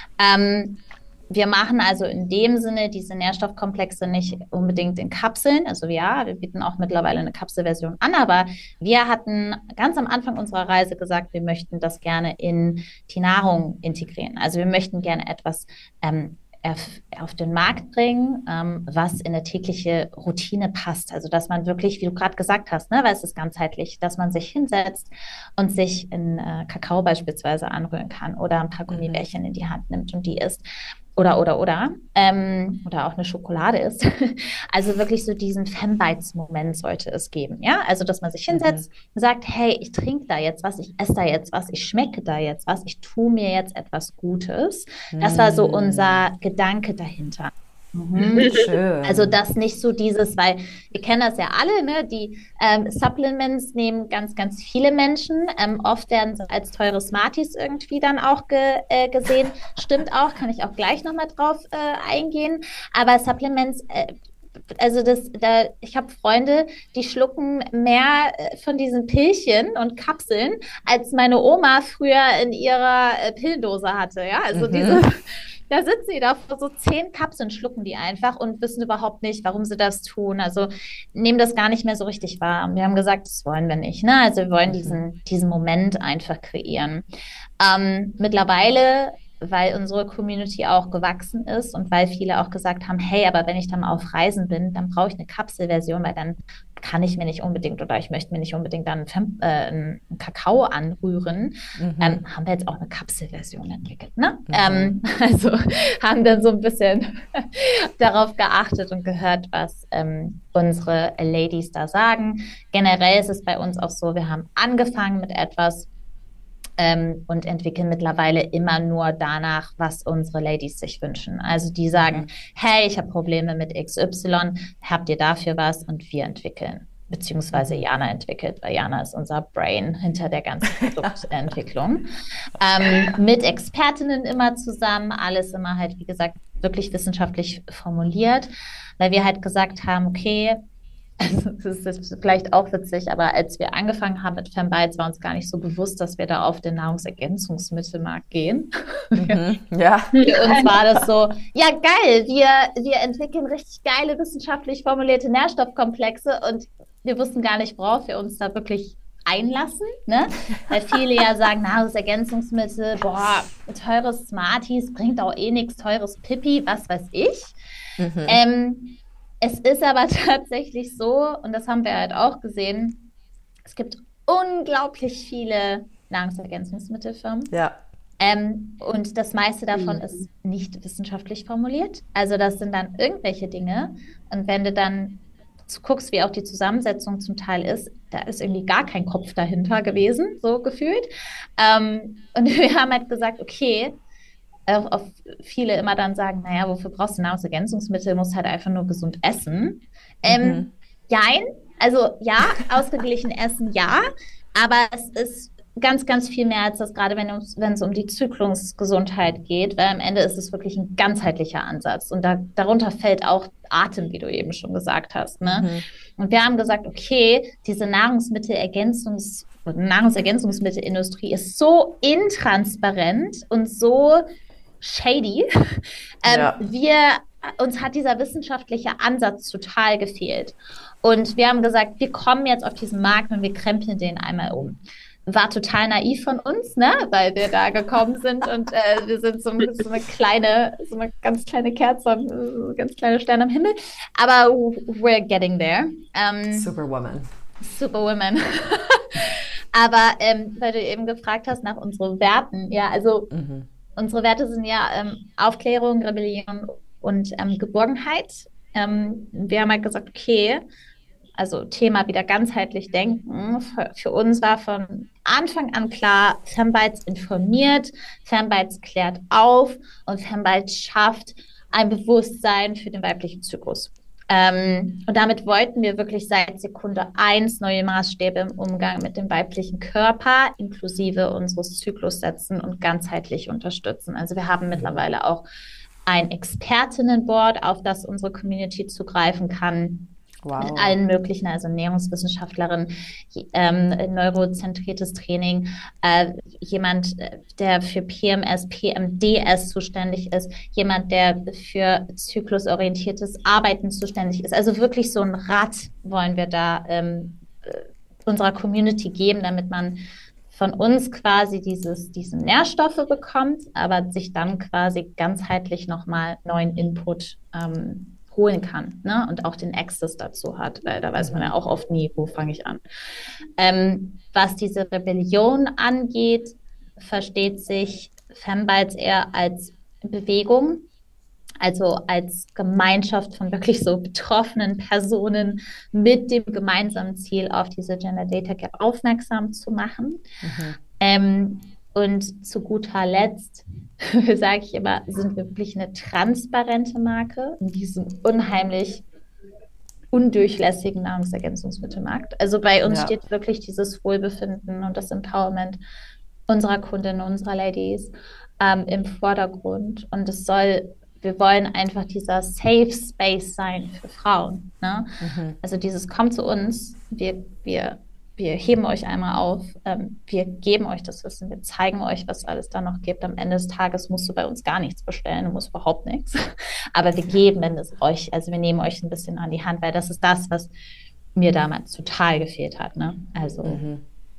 Ähm, Wir machen also in dem Sinne diese Nährstoffkomplexe nicht unbedingt in Kapseln. Also ja, wir bieten auch mittlerweile eine Kapselversion an, aber wir hatten ganz am Anfang unserer Reise gesagt, wir möchten das gerne in die Nahrung integrieren. Also wir möchten gerne etwas ähm, auf den Markt bringen, ähm, was in eine tägliche Routine passt. Also dass man wirklich, wie du gerade gesagt hast, ne, weil es ist ganzheitlich, dass man sich hinsetzt und sich in äh, Kakao beispielsweise anrühren kann oder ein paar Gummibärchen in die Hand nimmt und die isst. Oder, oder, oder. Ähm, oder auch eine Schokolade isst. Also wirklich so diesen Fembites-Moment sollte es geben. Ja, also dass man sich hinsetzt mhm. und sagt, hey, ich trinke da jetzt was, ich esse da jetzt was, ich schmecke da jetzt was, ich tue mir jetzt etwas Gutes. Mhm. Das war so unser Gedanke dahinter. Mhm. Schön. Also das nicht so dieses, weil wir kennen das ja alle, ne? Die ähm, Supplements nehmen ganz, ganz viele Menschen. Ähm, oft werden sie als teure Smarties irgendwie dann auch ge, äh, gesehen. Stimmt auch, kann ich auch gleich nochmal drauf äh, eingehen. Aber Supplements, äh, also das, da, ich habe Freunde, die schlucken mehr von diesen Pillchen und Kapseln, als meine Oma früher in ihrer äh, Pillendose hatte. Ja, also mhm. diese... Da sitzen sie da vor so zehn Kapseln, schlucken die einfach und wissen überhaupt nicht, warum sie das tun. Also nehmen das gar nicht mehr so richtig wahr. Wir haben gesagt, das wollen wir nicht. Ne? Also wir wollen diesen, diesen Moment einfach kreieren. Ähm, mittlerweile, weil unsere Community auch gewachsen ist und weil viele auch gesagt haben, hey, aber wenn ich dann mal auf Reisen bin, dann brauche ich eine Kapselversion, weil dann kann ich mir nicht unbedingt oder ich möchte mir nicht unbedingt dann einen, äh, einen Kakao anrühren, mhm. ähm, haben wir jetzt auch eine Kapselversion entwickelt. Ne? Mhm. Ähm, also haben dann so ein bisschen darauf geachtet und gehört, was ähm, unsere Ladies da sagen. Generell ist es bei uns auch so, wir haben angefangen mit etwas, Ähm, und entwickeln mittlerweile immer nur danach, was unsere Ladies sich wünschen. Also die sagen, hey, ich habe Probleme mit X Y, habt ihr dafür was? Und wir entwickeln, beziehungsweise Jana entwickelt, weil Jana ist unser Brain hinter der ganzen Produktentwicklung. ähm, mit Expertinnen immer zusammen, alles immer halt, wie gesagt, wirklich wissenschaftlich formuliert, weil wir halt gesagt haben, okay, Also das ist vielleicht auch witzig, aber als wir angefangen haben mit Fembites, war uns gar nicht so bewusst, dass wir da auf den Nahrungsergänzungsmittelmarkt gehen. Mhm. Ja. Für uns war das so, ja geil, wir, wir entwickeln richtig geile wissenschaftlich formulierte Nährstoffkomplexe und wir wussten gar nicht, worauf wir uns da wirklich einlassen, ne? Weil viele ja sagen, Nahrungsergänzungsmittel, boah, teures Smarties bringt auch eh nichts, teures Pipi, was weiß ich. Mhm. Ähm, es ist aber tatsächlich so, und das haben wir halt auch gesehen, es gibt unglaublich viele Nahrungsergänzungsmittelfirmen. Ja. Ähm, und das meiste davon Mhm. ist nicht wissenschaftlich formuliert. Also das sind dann irgendwelche Dinge. Und wenn du dann guckst, wie auch die Zusammensetzung zum Teil ist, da ist irgendwie gar kein Kopf dahinter gewesen, so gefühlt. Ähm, und wir haben halt gesagt, okay, auch auf viele immer dann sagen, naja, wofür brauchst du Nahrungsergänzungsmittel? Du musst halt einfach nur gesund essen. Ähm, Mhm. Jein, also ja, ausgeglichen essen, ja, aber es ist ganz, ganz viel mehr als das, gerade wenn es, wenn es um die Zyklusgesundheit geht, weil am Ende ist es wirklich ein ganzheitlicher Ansatz und da, darunter fällt auch Atem, wie du eben schon gesagt hast, ne? Mhm. Und wir haben gesagt, okay, diese Nahrungsmittelergänzungs- Nahrungsergänzungsmittelindustrie ist so intransparent und so shady. ähm, Ja. wir, uns hat dieser wissenschaftliche Ansatz total gefehlt. Und wir haben gesagt, wir kommen jetzt auf diesen Markt und wir krempeln den einmal um. War total naiv von uns, ne? Weil wir da gekommen sind und äh, wir sind so, so eine kleine, so eine ganz kleine Kerze, am- so eine ganz kleine Stern am Himmel. Aber we're getting there. Ähm, Superwoman. Superwoman. Aber ähm, weil du eben gefragt hast nach unseren Werten, ja, also Mhm. unsere Werte sind ja ähm, Aufklärung, Rebellion und ähm, Geborgenheit. Ähm, wir haben halt gesagt, okay, also Thema wieder ganzheitlich denken. Für, für uns war von Anfang an klar, Fembites informiert, Fembites klärt auf und Fembites schafft ein Bewusstsein für den weiblichen Zyklus. Ähm, und damit wollten wir wirklich seit Sekunde eins neue Maßstäbe im Umgang mit dem weiblichen Körper inklusive unseres Zyklus setzen und ganzheitlich unterstützen. Also wir haben mittlerweile auch ein Expertinnenboard, auf das unsere Community zugreifen kann. Wow. Mit allen möglichen, also Ernährungswissenschaftlerin, ähm, neurozentriertes Training, äh, jemand, der für P M S, P M D S zuständig ist, jemand, der für zyklusorientiertes Arbeiten zuständig ist. Also wirklich so ein Rad wollen wir da ähm, unserer Community geben, damit man von uns quasi dieses, diese Nährstoffe bekommt, aber sich dann quasi ganzheitlich nochmal neuen Input ähm, holen kann, ne? Und auch den Access dazu hat, weil da weiß man ja auch oft nie, wo fange ich an. Ähm, was diese Rebellion angeht, versteht sich Fembites eher als Bewegung, also als Gemeinschaft von wirklich so betroffenen Personen mit dem gemeinsamen Ziel, auf diese Gender Data Gap aufmerksam zu machen. Mhm. Ähm, und zu guter Letzt, sage ich immer, sind wir wirklich eine transparente Marke in diesem unheimlich undurchlässigen Nahrungsergänzungsmittelmarkt. Also bei uns Ja. steht wirklich dieses Wohlbefinden und das Empowerment unserer Kundinnen, unserer Ladies ähm, im Vordergrund. Und es soll, wir wollen einfach dieser Safe Space sein für Frauen. Ne? Mhm. Also dieses kommt zu uns, wir, wir Wir heben euch einmal auf, ähm, wir geben euch das Wissen, wir zeigen euch, was alles da noch gibt. Am Ende des Tages musst du bei uns gar nichts bestellen, du musst überhaupt nichts. Aber wir geben es euch, also wir nehmen euch ein bisschen an die Hand, weil das ist das, was mir damals total gefehlt hat. Ne? Also Mhm.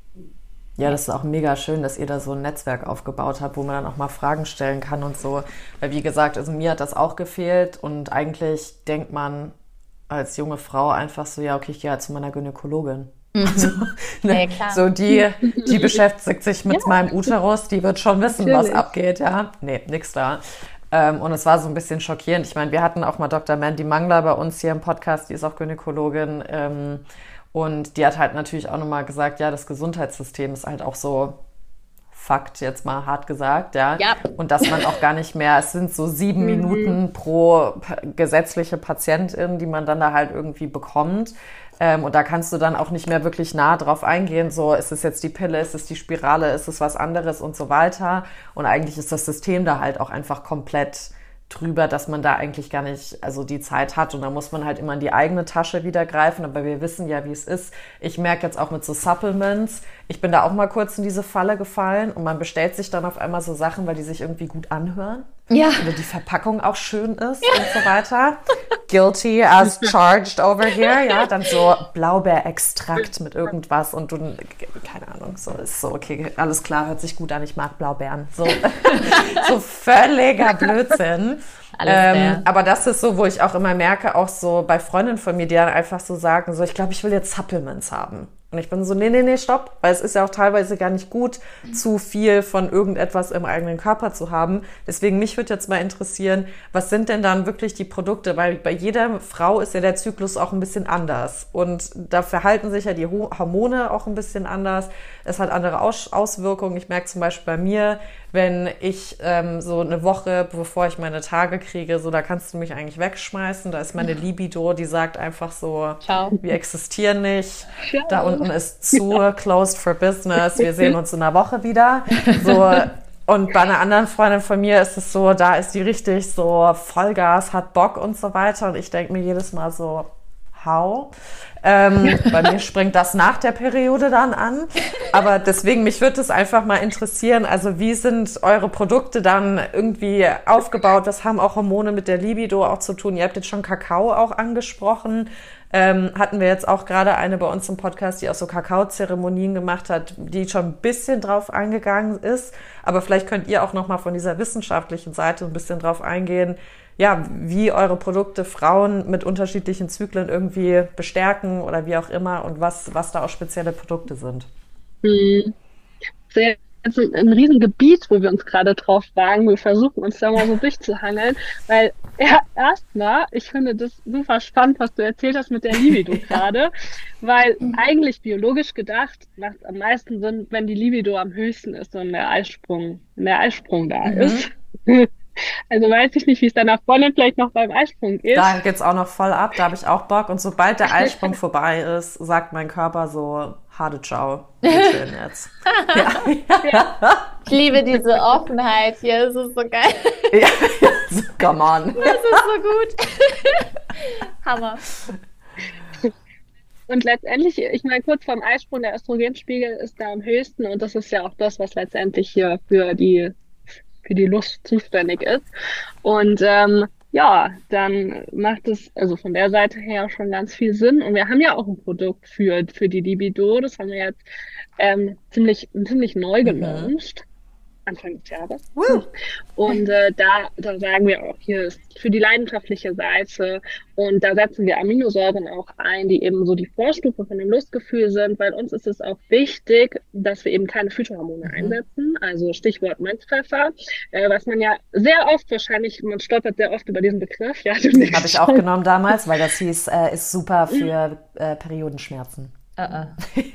Ja, das ist auch mega schön, dass ihr da so ein Netzwerk aufgebaut habt, wo man dann auch mal Fragen stellen kann und so. Weil wie gesagt, also mir hat das auch gefehlt und eigentlich denkt man als junge Frau einfach so, ja, okay, ich gehe halt zu meiner Gynäkologin. Also, ne, Ja, klar. so die, die beschäftigt sich mit Ja. meinem Uterus, die wird schon wissen, Natürlich. was abgeht, ja. Nee, nix da. Ähm, und es war so ein bisschen schockierend. Ich meine, wir hatten auch mal Doktor Mandy Mangler bei uns hier im Podcast, die ist auch Gynäkologin. Ähm, und die hat halt natürlich auch nochmal gesagt, ja, das Gesundheitssystem ist halt auch so Fakt, jetzt mal hart gesagt, ja. Ja. Und dass man auch gar nicht mehr, es sind so sieben Mhm. Minuten pro p- gesetzliche Patientin, die man dann da halt irgendwie bekommt. Ähm, und da kannst du dann auch nicht mehr wirklich nah drauf eingehen, so ist es jetzt die Pille, ist es die Spirale, ist es was anderes und so weiter. Und eigentlich ist das System da halt auch einfach komplett drüber, dass man da eigentlich gar nicht, also die Zeit hat und da muss man halt immer in die eigene Tasche wieder greifen, aber wir wissen ja, wie es ist. Ich merke jetzt auch mit so Supplements, ich bin da auch mal kurz in diese Falle gefallen und man bestellt sich dann auf einmal so Sachen, weil die sich irgendwie gut anhören. Ja. Oder die Verpackung auch schön ist ja. und so weiter. Guilty as charged over here, ja, dann so Blaubeerextrakt mit irgendwas und du, keine Ahnung, so ist so, okay, alles klar, hört sich gut an, ich mag Blaubeeren. So, so völliger Blödsinn. Ähm, aber das ist so, wo ich auch immer merke, auch so bei Freundinnen von mir, die dann einfach so sagen, so, ich glaube, ich will jetzt Supplements haben. Und ich bin so, nee, nee, nee, stopp, weil es ist ja auch teilweise gar nicht gut, zu viel von irgendetwas im eigenen Körper zu haben. Deswegen, mich würde jetzt mal interessieren, was sind denn dann wirklich die Produkte? Weil bei jeder Frau ist ja der Zyklus auch ein bisschen anders. Und da verhalten sich ja die Hormone auch ein bisschen anders. Es hat andere Aus- Auswirkungen. Ich merke zum Beispiel bei mir, wenn ich ähm, so eine Woche, bevor ich meine Tage kriege, so, da kannst du mich eigentlich wegschmeißen. Da ist meine Libido, die sagt einfach so, Ciao. Wir existieren nicht. Ciao. Da unten ist zu, closed for business. Wir sehen uns in einer Woche wieder. So. Und bei einer anderen Freundin von mir ist es so, da ist die richtig so Vollgas, hat Bock und so weiter. Und ich denke mir jedes Mal so, how? Ähm, bei mir springt das nach der Periode dann an. Aber deswegen, mich würde es einfach mal interessieren, also wie sind eure Produkte dann irgendwie aufgebaut? Das haben auch Hormone mit der Libido auch zu tun. Ihr habt jetzt schon Kakao auch angesprochen. Ähm, hatten wir jetzt auch gerade eine bei uns im Podcast, die auch so Kakaozeremonien gemacht hat, die schon ein bisschen drauf eingegangen ist. Aber vielleicht könnt ihr auch noch mal von dieser wissenschaftlichen Seite ein bisschen drauf eingehen, ja, wie eure Produkte Frauen mit unterschiedlichen Zyklen irgendwie bestärken oder wie auch immer und was, was da auch spezielle Produkte sind. Hm. Sehr, also ein Riesengebiet, wo wir uns gerade drauf wagen. Wir versuchen uns da mal so durchzuhangeln, weil ja, erstmal, ich finde das super spannend, was du erzählt hast mit der Libido gerade, weil eigentlich biologisch gedacht macht es am meisten Sinn, wenn die Libido am höchsten ist und der Eisprung, wenn der Eisprung da Mhm. ist. Also weiß ich nicht, wie es deiner Freundin vielleicht noch beim Eisprung ist. Da geht's auch noch voll ab, da habe ich auch Bock. Und sobald der Eisprung vorbei ist, sagt mein Körper so, harte Ciao, wir chillen jetzt. Ja. Ich liebe diese Offenheit hier, es ist so geil. Ja, so, come on. Das ist so gut. Hammer. Und letztendlich, ich meine, kurz vorm Eisprung, der Östrogenspiegel ist da am höchsten und das ist ja auch das, was letztendlich hier für die für die Lust zuständig ist. Und ähm, ja, dann macht es also von der Seite her schon ganz viel Sinn. Und wir haben ja auch ein Produkt für, für die Libido. Das haben wir jetzt ähm, ziemlich, ziemlich neu gelauncht. Anfang des Jahres. Woo. Und äh, da, da sagen wir auch, hier ist für die leidenschaftliche Seite und da setzen wir Aminosäuren auch ein, die eben so die Vorstufe von dem Lustgefühl sind, weil uns ist es auch wichtig, dass wir eben keine Phytohormone Mhm. einsetzen, also Stichwort Mönchspfeffer, äh, was man ja sehr oft wahrscheinlich, man stolpert sehr oft über diesen Begriff. Ja, du nickst Habe ich auch schon. genommen damals, weil das hieß, äh, ist super für äh, Periodenschmerzen. Uh-uh.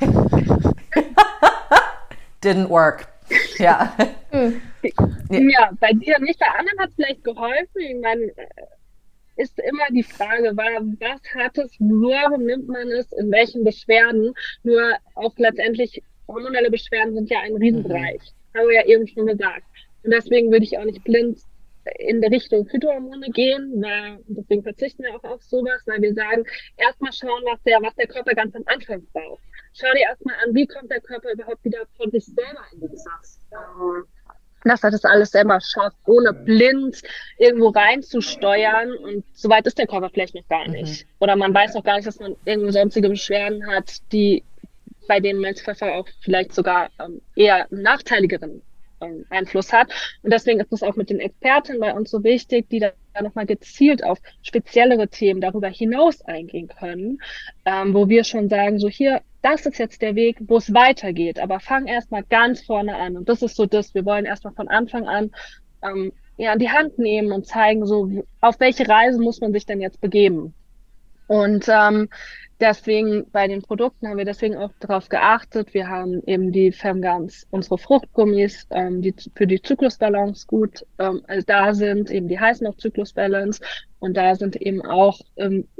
Didn't work. Ja. Ja, bei dir nicht, bei anderen hat es vielleicht geholfen. Ich meine, ist immer die Frage, war, was hat es, warum nimmt man es, in welchen Beschwerden? Nur auch letztendlich, hormonelle Beschwerden sind ja ein Riesenbereich. Haben wir ja eben schon gesagt. Und deswegen würde ich auch nicht blind in der Richtung Phytohormone gehen, weil deswegen verzichten wir auch auf sowas, weil wir sagen, erstmal schauen, was der, was der Körper ganz am Anfang braucht. Schau dir erstmal an, wie kommt der Körper überhaupt wieder von sich selber in den Saft. Dass er das alles selber schafft, ohne blind irgendwo reinzusteuern. Und so weit ist der Körper vielleicht noch gar nicht. Oder man weiß noch gar nicht, dass man irgendwie sonstige Beschwerden hat, die bei denen Mönchspfeffer auch vielleicht sogar ähm, eher einen nachteiligeren ähm, Einfluss hat. Und deswegen ist es auch mit den Expertinnen bei uns so wichtig, die da nochmal gezielt auf speziellere Themen darüber hinaus eingehen können, ähm, wo wir schon sagen, so hier, das ist jetzt der Weg, wo es weitergeht, aber fang erstmal ganz vorne an. Und das ist so das, wir wollen erstmal von Anfang an ähm, ja, an die Hand nehmen und zeigen, so auf welche Reise muss man sich denn jetzt begeben. Und ähm, deswegen bei den Produkten haben wir deswegen auch darauf geachtet. Wir haben eben die Femgums, unsere Fruchtgummis, ähm, die für die Zyklusbalance gut ähm, also da sind. Eben die heißen auch Zyklusbalance und da sind eben auch ähm,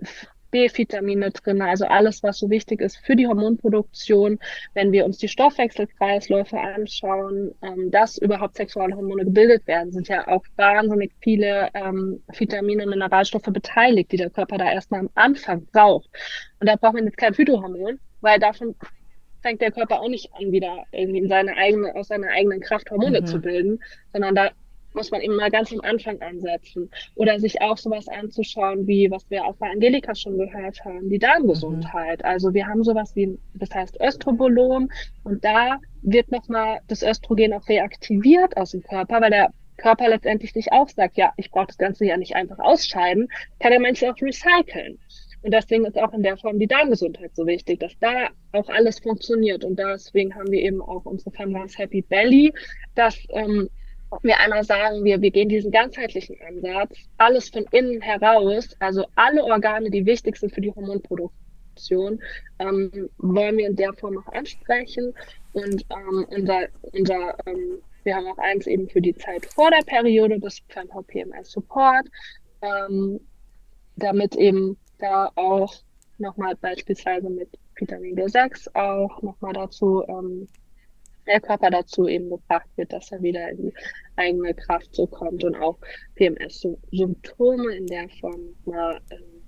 B-Vitamine drin, also alles, was so wichtig ist für die Hormonproduktion. Wenn wir uns die Stoffwechselkreisläufe anschauen, ähm, dass überhaupt Sexualhormone gebildet werden, sind ja auch wahnsinnig viele ähm, Vitamine und Mineralstoffe beteiligt, die der Körper da erstmal am Anfang braucht. Und da braucht man jetzt kein Phytohormon, weil davon fängt der Körper auch nicht an, wieder irgendwie in seine eigene, aus seiner eigenen Kraft Hormone Mhm. zu bilden, sondern da muss man eben mal ganz am Anfang ansetzen. Oder sich auch sowas anzuschauen, wie, was wir auch bei Angelika schon gehört haben, die Darmgesundheit. Also wir haben sowas wie, das heißt Östrobolon, und da wird nochmal das Östrogen auch reaktiviert aus dem Körper, weil der Körper letztendlich sich auch sagt, ja, ich brauche das Ganze ja nicht einfach ausscheiden, kann er manches auch recyceln. Und deswegen ist auch in der Form die Darmgesundheit so wichtig, dass da auch alles funktioniert. Und deswegen haben wir eben auch unsere Femrise Happy Belly, dass ähm, wir einmal sagen, wir, wir gehen diesen ganzheitlichen Ansatz, alles von innen heraus, also alle Organe, die wichtig sind für die Hormonproduktion, ähm, wollen wir in der Form auch ansprechen. Und ähm, unser, unser ähm, wir haben auch eins eben für die Zeit vor der Periode, das Fempower P M S Support, ähm, damit eben da auch nochmal beispielsweise mit Vitamin B sechs auch nochmal dazu, ähm, der Körper dazu eben gebracht wird, dass er wieder in die eigene Kraft so kommt und auch P M S-Symptome in der Form mal ähm,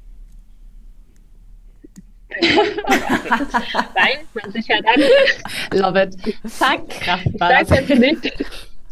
weil man sich ja dann Love it. Verkraftbar. ich sage jetzt nicht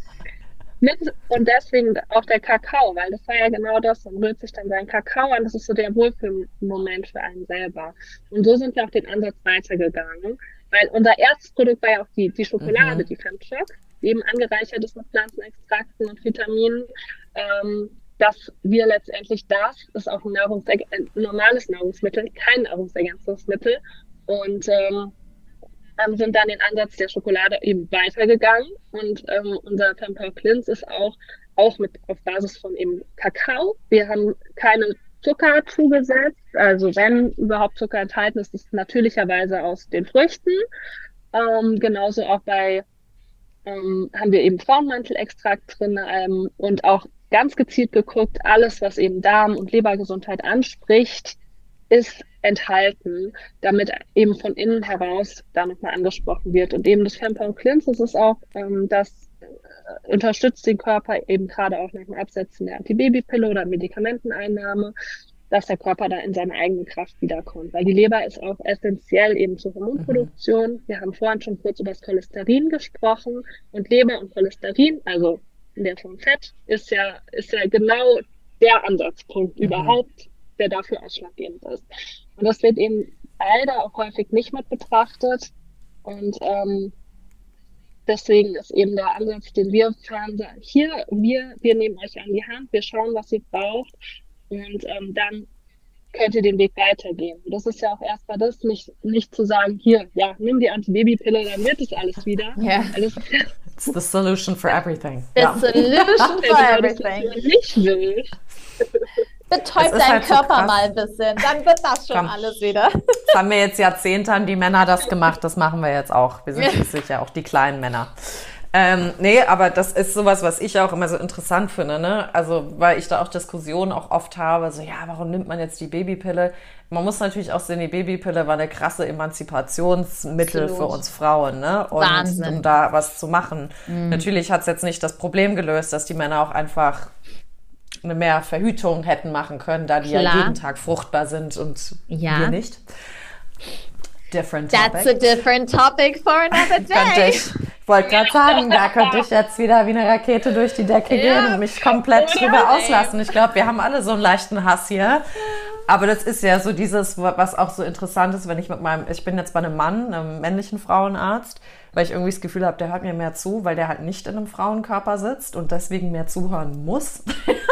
mit, und deswegen auch der Kakao, weil das war ja genau das, man rührt sich dann seinen Kakao an, das ist so der Wohlfühlmoment für einen selber. Und so sind wir auch den Ansatz weitergegangen, weil unser erstes Produkt war ja auch die, die Schokolade, Mhm. die Femchoc, die eben angereichert ist mit Pflanzenextrakten und Vitaminen, ähm, dass wir letztendlich das, ist auch ein, Nahrungserg ein normales Nahrungsmittel, kein Nahrungsergänzungsmittel, und ähm, ähm, sind dann den Ansatz der Schokolade eben weitergegangen, und ähm, unser Fempower Cleanse ist auch, auch mit auf Basis von eben Kakao. Wir haben keine Zucker zugesetzt, also wenn überhaupt Zucker enthalten ist, ist es natürlicherweise aus den Früchten. Ähm, genauso auch bei ähm, haben wir eben Frauenmantelextrakt drin, ähm, und auch ganz gezielt geguckt, alles, was eben Darm- und Lebergesundheit anspricht, ist enthalten, damit eben von innen heraus da nochmal angesprochen wird. Und eben das Fempower Cleanse, das ist auch, ähm, das äh, unterstützt den Körper eben gerade auch nach dem Absetzen der Antibabypille oder Medikamenteneinnahme, dass der Körper da in seine eigene Kraft wiederkommt. Weil die Leber ist auch essentiell eben zur Hormonproduktion. Mhm. Wir haben vorhin schon kurz über das Cholesterin gesprochen, und Leber und Cholesterin, also in der Form Fett, ist ja, ist ja genau der Ansatzpunkt mhm. überhaupt, der dafür ausschlaggebend ist. Und das wird eben leider auch häufig nicht mit betrachtet. Und ähm, deswegen ist eben der Ansatz, den wir fahren, hier, wir, wir nehmen euch an die Hand, wir schauen, was ihr braucht, und ähm, dann könnt ihr den Weg weitergehen. Und das ist ja auch erstmal das, nicht, nicht zu sagen, hier, ja, nimm die Antibabypille, dann wird es alles wieder. Yeah. Alles ist ja It's the solution for everything. The Ja. solution for everything. das, was man nicht will. Betäub Es ist deinen halt so Körper krass. mal ein bisschen, dann wird das schon Komm. alles wieder. Das haben wir jetzt Jahrzehnte, haben die Männer das gemacht, das machen wir jetzt auch. Wir sind Ja. schließlich ja auch die kleinen Männer. Ähm, nee, aber das ist sowas, was ich auch immer so interessant finde, ne? Also, weil ich da auch Diskussionen auch oft habe, so, ja, warum nimmt man jetzt die Babypille? Man muss natürlich auch sehen, die Babypille war eine krasse Emanzipationsmittel Absolut. für uns Frauen, ne? Und Wahnsinn. um da was zu machen. Natürlich hat es jetzt nicht das Problem gelöst, dass die Männer auch einfach eine mehr Verhütung hätten machen können, da die ja Klar. jeden Tag fruchtbar sind und Ja. wir nicht. Different That's topic. a different topic for another Könnte day. ich, ich wollte gerade sagen, da könnte ich jetzt wieder wie eine Rakete durch die Decke Ja. gehen und mich komplett Oder? drüber auslassen. Ich glaube, wir haben alle so einen leichten Hass hier. Aber das ist ja so dieses, was auch so interessant ist, wenn ich mit meinem, ich bin jetzt bei einem Mann, einem männlichen Frauenarzt, weil ich irgendwie das Gefühl habe, der hört mir mehr zu, weil der halt nicht in einem Frauenkörper sitzt und deswegen mehr zuhören muss.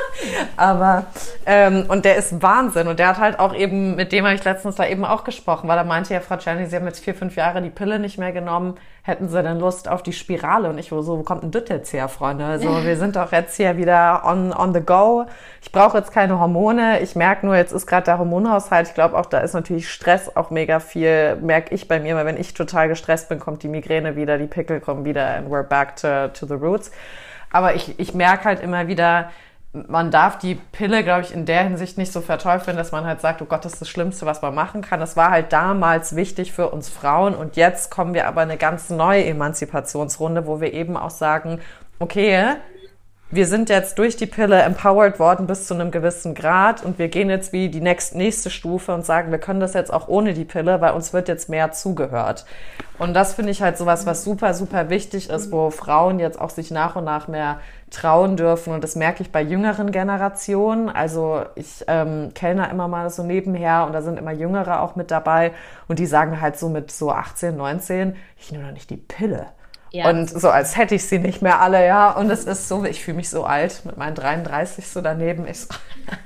Aber, ähm, und der ist Wahnsinn. Und der hat halt auch eben, mit dem habe ich letztens da eben auch gesprochen, weil er meinte, ja, Frau Czerny, Sie haben jetzt vier, fünf Jahre die Pille nicht mehr genommen. Hätten Sie denn Lust auf die Spirale? Und ich war so, wo kommt denn das jetzt her, Freunde? Also, wir sind doch jetzt hier wieder on, on the go. Ich brauche jetzt keine Hormone. Ich merke nur, jetzt ist gerade der Hormonhaushalt. Ich glaube auch, da ist natürlich Stress auch mega viel, merke ich bei mir, weil wenn ich total gestresst bin, kommt die Migräne wieder, die Pickel kommen wieder and we're back to, to the roots. Aber ich, ich merke halt immer wieder, man darf die Pille, glaube ich, in der Hinsicht nicht so verteufeln, dass man halt sagt, oh Gott, das ist das Schlimmste, was man machen kann. Das war halt damals wichtig für uns Frauen und jetzt kommen wir aber in eine ganz neue Emanzipationsrunde, wo wir eben auch sagen, okay, wir sind jetzt durch die Pille empowered worden bis zu einem gewissen Grad und wir gehen jetzt wie die nächst, nächste Stufe und sagen, wir können das jetzt auch ohne die Pille, weil uns wird jetzt mehr zugehört. Und das finde ich halt sowas, was super, super wichtig ist, wo Frauen jetzt auch sich nach und nach mehr trauen dürfen. Und das merke ich bei jüngeren Generationen. Also ich ähm, kellner immer mal so nebenher und da sind immer Jüngere auch mit dabei. Und die sagen halt so mit so achtzehn, neunzehn, ich nehme doch nicht die Pille. Ja. Und so, als hätte ich sie nicht mehr alle, ja. Und es ist so, ich fühle mich so alt mit meinen dreiunddreißig so daneben. Ich so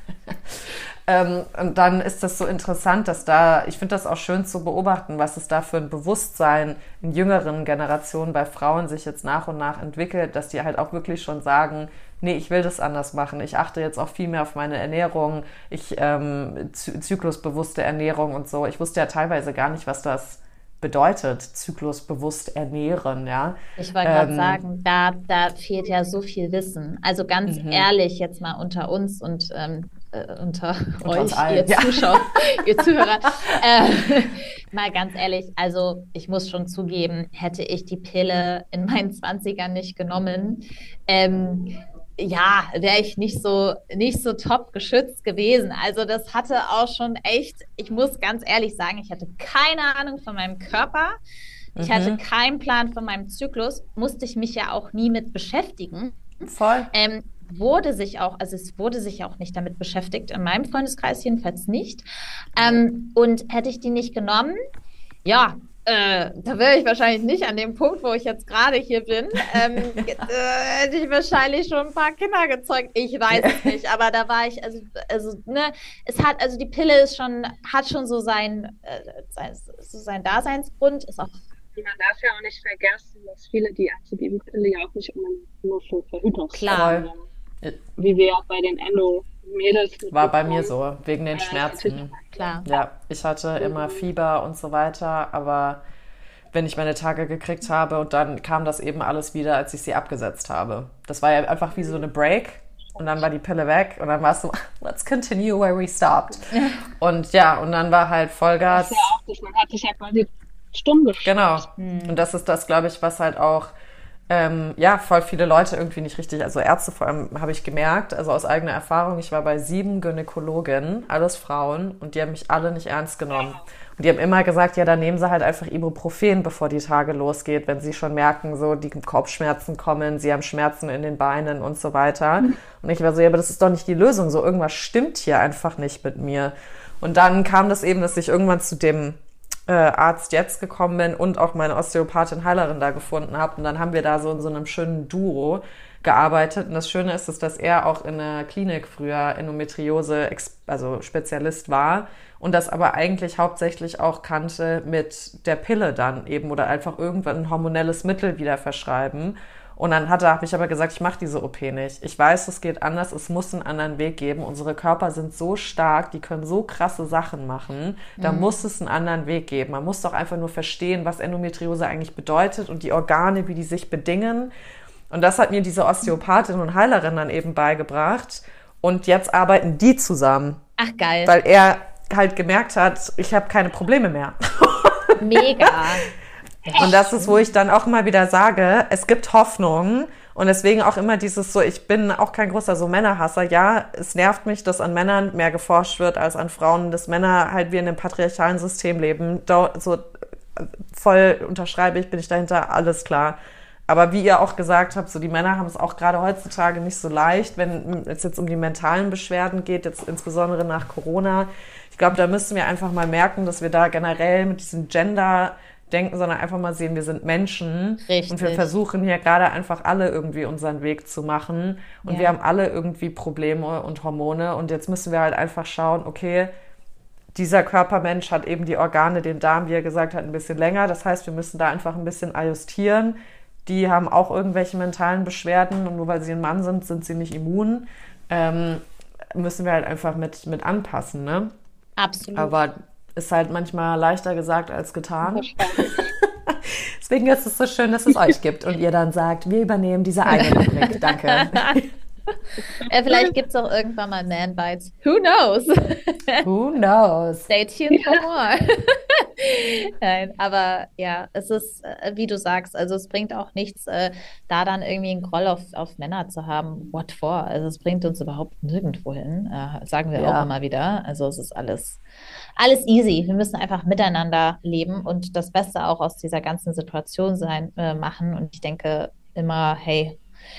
ähm, und dann ist das so interessant, dass da, ich finde das auch schön zu beobachten, was es da für ein Bewusstsein in jüngeren Generationen bei Frauen sich jetzt nach und nach entwickelt, dass die halt auch wirklich schon sagen, nee, ich will das anders machen. Ich achte jetzt auch viel mehr auf meine Ernährung, ich ähm, zy- zyklusbewusste Ernährung und so. Ich wusste ja teilweise gar nicht, was das bedeutet, zyklusbewusst ernähren, ja. Ich wollte gerade ähm, sagen, da, da fehlt ja so viel Wissen. Also ganz mhm. ehrlich, jetzt mal unter uns und ähm, äh, unter, unter euch, ihr ja. Zuschauer, ihr Zuhörer, äh, mal ganz ehrlich, also ich muss schon zugeben, hätte ich die Pille in meinen Zwanzigern nicht genommen, ähm, ja, wäre ich nicht so, nicht so top geschützt gewesen. Also das hatte auch schon echt, ich muss ganz ehrlich sagen, ich hatte keine Ahnung von meinem Körper. Ich mhm. hatte keinen Plan von meinem Zyklus, musste ich mich ja auch nie mit beschäftigen. Voll. Ähm, wurde sich auch, also es wurde sich auch nicht damit beschäftigt, in meinem Freundeskreis jedenfalls nicht. Ähm, und hätte ich die nicht genommen, ja, Äh, da wäre ich wahrscheinlich nicht an dem Punkt, wo ich jetzt gerade hier bin. Ähm, äh, hätte ich wahrscheinlich schon ein paar Kinder gezeugt. Ich weiß es nicht, aber da war ich, also, also, ne, es hat, also die Pille ist schon, hat schon so sein, äh, sein, so sein Daseinsgrund, ist auch. Man darf ja auch nicht vergessen, dass viele die Antibabypille ja auch nicht nur für Verhütungszwecke Klar. Wie wir auch bei den Endo Mädels war bei mir so, wegen den Schmerzen. Klar. Ja, ich hatte immer Fieber und so weiter, aber wenn ich meine Tage gekriegt habe und dann kam das eben alles wieder, als ich sie abgesetzt habe. Das war ja einfach wie so eine Break und dann war die Pille weg und dann war es so, let's continue where we stopped. Und ja, und dann war halt Vollgas. Das ist ja auch das, man hat sich ja quasi stumm gestellt. Genau. Mhm. Und das ist das, glaube ich, was halt auch Ähm, ja, voll viele Leute irgendwie nicht richtig, also Ärzte vor allem habe ich gemerkt, also aus eigener Erfahrung, ich war bei sieben Gynäkologinnen, alles Frauen und die haben mich alle nicht ernst genommen. Und die haben immer gesagt, ja, dann nehmen sie halt einfach Ibuprofen, bevor die Tage losgeht, wenn sie schon merken, so die Kopfschmerzen kommen, sie haben Schmerzen in den Beinen und so weiter. Und ich war so, ja, aber das ist doch nicht die Lösung, so irgendwas stimmt hier einfach nicht mit mir. Und dann kam das eben, dass ich irgendwann zu dem Äh, Arzt jetzt gekommen bin und auch meine Osteopathin Heilerin da gefunden habe. Und dann haben wir da so in so einem schönen Duo gearbeitet. Und das Schöne ist, dass er auch in der Klinik früher Endometriose, also Spezialist war und das aber eigentlich hauptsächlich auch kannte mit der Pille dann eben oder einfach irgendwann ein hormonelles Mittel wieder verschreiben. Und dann hat er, habe ich aber gesagt, ich mache diese O P nicht. Ich weiß, es geht anders, es muss einen anderen Weg geben. Unsere Körper sind so stark, die können so krasse Sachen machen. Da mhm. muss es einen anderen Weg geben. Man muss doch einfach nur verstehen, was Endometriose eigentlich bedeutet und die Organe, wie die sich bedingen. Und das hat mir diese Osteopathin und Heilerin dann eben beigebracht. Und jetzt arbeiten die zusammen. Ach, geil. Weil er halt gemerkt hat, ich habe keine Probleme mehr. Mega. Und das ist, wo ich dann auch immer wieder sage, es gibt Hoffnung und deswegen auch immer dieses so, ich bin auch kein großer so Männerhasser. Ja, es nervt mich, dass an Männern mehr geforscht wird als an Frauen, dass Männer halt wie in einem patriarchalen System leben. Da, so voll unterschreibe ich, bin ich dahinter, alles klar. Aber wie ihr auch gesagt habt, so die Männer haben es auch gerade heutzutage nicht so leicht, wenn es jetzt um die mentalen Beschwerden geht, jetzt insbesondere nach Corona. Ich glaube, da müssen wir einfach mal merken, dass wir da generell mit diesem Gender denken, sondern einfach mal sehen, wir sind Menschen. Richtig. Und wir versuchen hier gerade einfach alle irgendwie unseren Weg zu machen und ja. wir haben alle irgendwie Probleme und Hormone und jetzt müssen wir halt einfach schauen, okay, dieser Körpermensch hat eben die Organe, den Darm, wie er gesagt hat, ein bisschen länger, das heißt, wir müssen da einfach ein bisschen ajustieren. Die haben auch irgendwelche mentalen Beschwerden und nur weil sie ein Mann sind, sind sie nicht immun. Ähm, müssen wir halt einfach mit, mit anpassen, ne? Absolut. Aber ist halt manchmal leichter gesagt als getan. Deswegen ist es so schön, dass es euch gibt und ihr dann sagt, wir übernehmen diese eine Rubrik. Danke. Ja, vielleicht gibt es auch irgendwann mal Man-Bites. Who knows? Who knows? Stay tuned for more. Nein, aber ja, es ist, äh, wie du sagst, also es bringt auch nichts, äh, da dann irgendwie einen Groll auf, auf Männer zu haben. What for? Also es bringt uns überhaupt nirgendwo hin, äh, sagen wir Ja. auch immer wieder. Also es ist alles, alles easy. Wir müssen einfach miteinander leben und das Beste auch aus dieser ganzen Situation sein, äh, machen. Und ich denke immer, hey,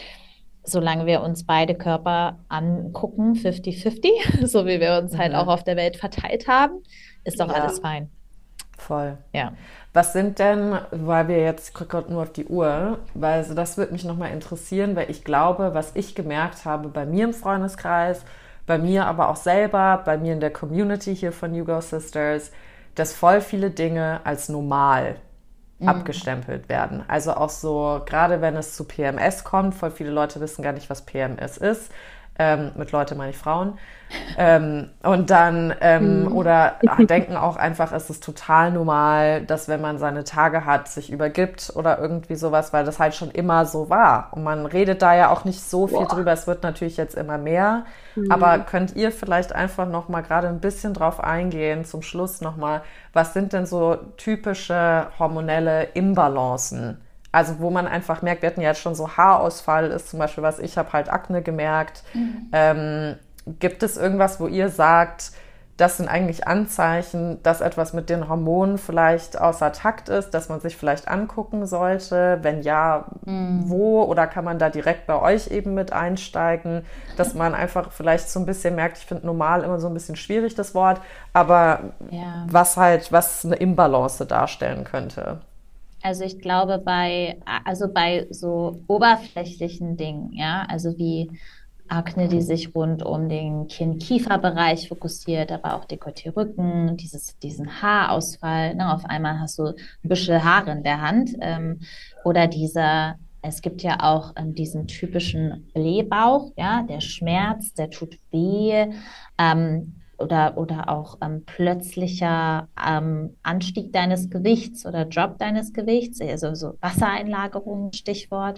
solange wir uns beide Körper angucken, fifty fifty, so wie wir uns halt Mhm. auch auf der Welt verteilt haben, ist doch Ja. alles fein. Voll. Ja. Was sind denn, weil wir jetzt, ich gucke gerade nur auf die Uhr, weil also das würde mich nochmal interessieren, weil ich glaube, was ich gemerkt habe bei mir im Freundeskreis, bei mir aber auch selber, bei mir in der Community hier von You Go Sisters, dass voll viele Dinge als normal abgestempelt werden. Also auch so, gerade wenn es zu P M S kommt, voll viele Leute wissen gar nicht, was P M S ist. Ähm, mit Leute meine ich Frauen. Ähm, und dann, ähm, Mhm. oder denken auch einfach, es ist total normal, dass wenn man seine Tage hat, sich übergibt oder irgendwie sowas, weil das halt schon immer so war. Und man redet da ja auch nicht so viel Boah. drüber. Es wird natürlich jetzt immer mehr. Mhm. Aber könnt ihr vielleicht einfach noch mal gerade ein bisschen drauf eingehen, zum Schluss noch mal, was sind denn so typische hormonelle Imbalancen? Also wo man einfach merkt, wir hatten ja jetzt schon so Haarausfall, ist zum Beispiel was, ich habe halt Akne gemerkt. Ähm, gibt es irgendwas, wo ihr sagt, das sind eigentlich Anzeichen, dass etwas mit den Hormonen vielleicht außer Takt ist, dass man sich vielleicht angucken sollte? Wenn ja, wo? Oder kann man da direkt bei euch eben mit einsteigen? Dass man einfach vielleicht so ein bisschen merkt, ich finde normal immer so ein bisschen schwierig, das Wort, aber Ja. was halt, was eine Imbalance darstellen könnte. Also ich glaube bei, also bei so oberflächlichen Dingen, ja, also wie Akne, die sich rund um den Kinn-Kiefer-Bereich fokussiert, aber auch Dekolleté Rücken, dieses, diesen Haarausfall, ne, auf einmal hast du ein Büschel Haare in der Hand, ähm, oder dieser, es gibt ja auch ähm, diesen typischen Blähbauch, ja, der Schmerz, der tut weh, ähm, oder, oder auch ähm, plötzlicher ähm, Anstieg deines Gewichts oder Drop deines Gewichts, also so Wassereinlagerung, Stichwort.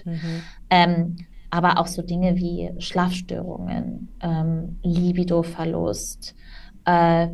Ähm, aber auch so Dinge wie Schlafstörungen, ähm, Libidoverlust, äh,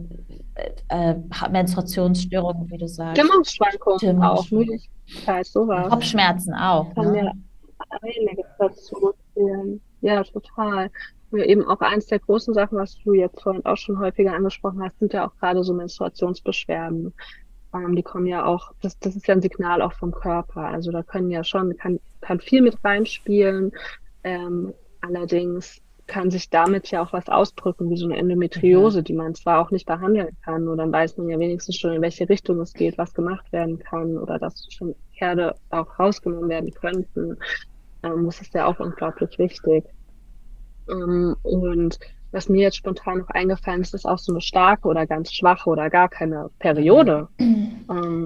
äh, Menstruationsstörungen, wie du sagst, Stimmungsschwankungen auch, Stimmungsschwankungen. Müdigkeit, sowas. Kopfschmerzen auch, Kann ja ne? einiges dazu zählen. Ja, total. Ja, eben auch eins der großen Sachen, was du jetzt vorhin auch schon häufiger angesprochen hast, sind ja auch gerade so Menstruationsbeschwerden. Ähm, die kommen ja auch, das, das ist ja ein Signal auch vom Körper. Also da können ja schon, kann, kann viel mit reinspielen. Ähm, allerdings kann sich damit ja auch was ausdrücken, wie so eine Endometriose, die man zwar auch nicht behandeln kann, nur dann weiß man ja wenigstens schon, in welche Richtung es geht, was gemacht werden kann oder dass schon Herde auch rausgenommen werden könnten. Ähm, das ist ja auch unglaublich wichtig. Ähm, und was mir jetzt spontan noch eingefallen ist, ist auch so eine starke oder ganz schwache oder gar keine Periode. Ähm,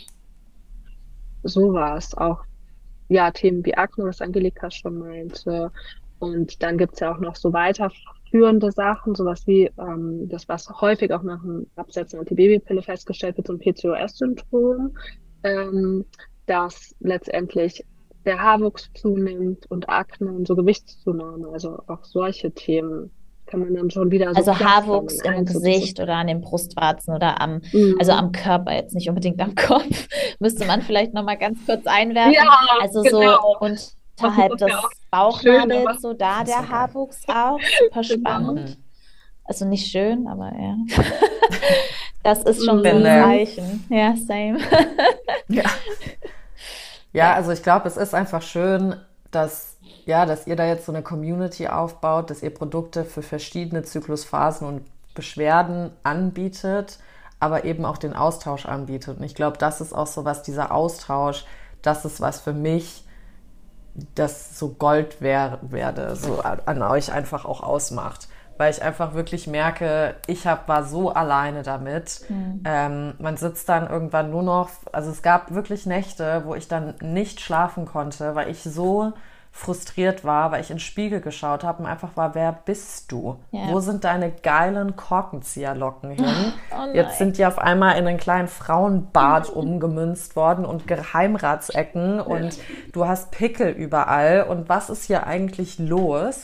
sowas. Auch, ja, Themen wie Akne, was Angelika schon meinte. Und dann gibt's ja auch noch so weiterführende Sachen, sowas wie ähm, das, was häufig auch nach dem Absetzen Antibabypille festgestellt wird, so ein P C O S-Syndrom, ähm, dass letztendlich der Haarwuchs zunimmt und Akne und so Gewichtszunahme, also auch solche Themen kann man dann schon wieder so Also clustern Haarwuchs in im eins. Und das Gesicht oder an den Brustwarzen oder am, ist, also mhm. am Körper, jetzt nicht unbedingt am Kopf, müsste man vielleicht nochmal ganz kurz einwerfen. Ja, Also genau. so Das unterhalb ist ja des auch Bauchnabels, schön, aber- so da Das ist der ja geil. Haarwuchs auch, super Genau. spannend. Also nicht schön, aber ja. Das ist schon so ein Bin, äh, Zeichen. Ja, same. Ja. Ja, also ich glaube, es ist einfach schön, dass, ja, dass ihr da jetzt so eine Community aufbaut, dass ihr Produkte für verschiedene Zyklusphasen und Beschwerden anbietet, aber eben auch den Austausch anbietet. Und ich glaube, das ist auch so was, dieser Austausch, das ist was für mich, das so Gold wär, werde, so an euch einfach auch ausmacht. Weil ich einfach wirklich merke, ich hab, war so alleine damit. Mhm. Ähm, man sitzt dann irgendwann nur noch, also es gab wirklich Nächte, wo ich dann nicht schlafen konnte, weil ich so frustriert war, weil ich in den Spiegel geschaut habe und einfach war, wer bist du? Ja. Wo sind deine geilen Korkenzieherlocken hin? Oh nein. Jetzt sind die auf einmal in einen kleinen Frauenbart umgemünzt worden und Geheimratsecken und du hast Pickel überall und was ist hier eigentlich los?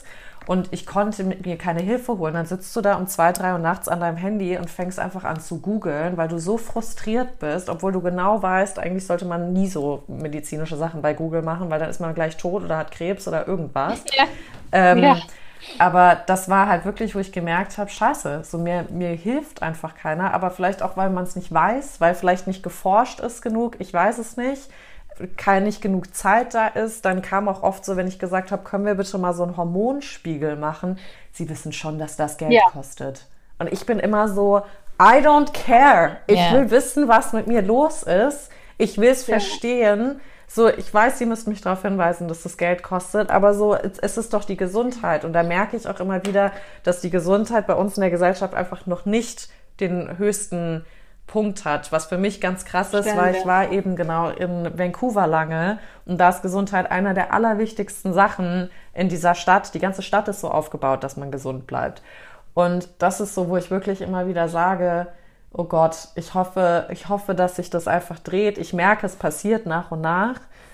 und ich konnte mir keine Hilfe holen. Dann sitzt du da um zwei, drei Uhr nachts an deinem Handy und fängst einfach an zu googeln, weil du so frustriert bist, obwohl du genau weißt, eigentlich sollte man nie so medizinische Sachen bei Google machen, weil dann ist man gleich tot oder hat Krebs oder irgendwas. Ja. Ähm, ja. Aber das war halt wirklich, wo ich gemerkt habe, scheiße, so mir, mir hilft einfach keiner, aber vielleicht auch, weil man es nicht weiß, weil vielleicht nicht geforscht ist genug, ich weiß es nicht, kein nicht genug Zeit da ist. Dann kam auch oft so, wenn ich gesagt habe, können wir bitte mal so einen Hormonspiegel machen, sie wissen schon, dass das Geld ja. kostet. Und ich bin immer so, I don't care, ich yeah. will wissen, was mit mir los ist, ich will es ja. verstehen. So, ich weiß, Sie müssen mich darauf hinweisen, dass das Geld kostet, aber so, es ist doch die Gesundheit. Und da merke ich auch immer wieder, dass die Gesundheit bei uns in der Gesellschaft einfach noch nicht den höchsten Punkt hat. Was für mich ganz krass ist, weil ich war eben genau in Vancouver lange und da ist Gesundheit einer der allerwichtigsten Sachen in dieser Stadt. Die ganze Stadt ist so aufgebaut, dass man gesund bleibt. Und das ist so, wo ich wirklich immer wieder sage, oh Gott, ich hoffe, ich hoffe, dass sich das einfach dreht. Ich merke, es passiert nach und nach.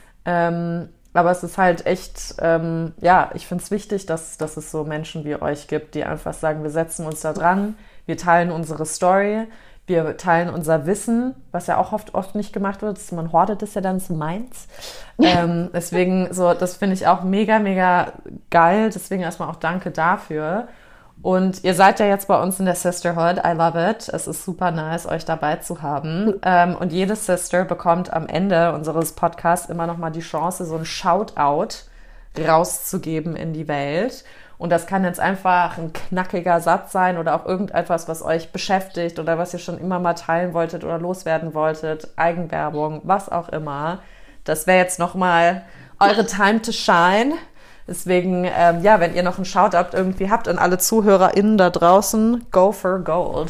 Ähm, aber es ist halt echt, ähm, ja, ich finde es wichtig, dass, dass es so Menschen wie euch gibt, die einfach sagen, wir setzen uns da dran, wir teilen unsere Story, wir teilen unser Wissen, was ja auch oft, oft nicht gemacht wird. Man hortet es ja dann zu meins. ähm, deswegen, so, das finde ich auch mega, mega geil. Deswegen erstmal auch danke dafür. Und ihr seid ja jetzt bei uns in der Sisterhood. I love it. Es ist super nice, euch dabei zu haben. Ähm, und jede Sister bekommt am Ende unseres Podcasts immer noch mal die Chance, so ein Shoutout rauszugeben in die Welt. Und das kann jetzt einfach ein knackiger Satz sein oder auch irgendetwas, was euch beschäftigt oder was ihr schon immer mal teilen wolltet oder loswerden wolltet. Eigenwerbung, was auch immer. Das wäre jetzt noch mal eure Time to shine. Deswegen, ähm, ja, wenn ihr noch einen Shoutout irgendwie habt an alle ZuhörerInnen da draußen, go for gold.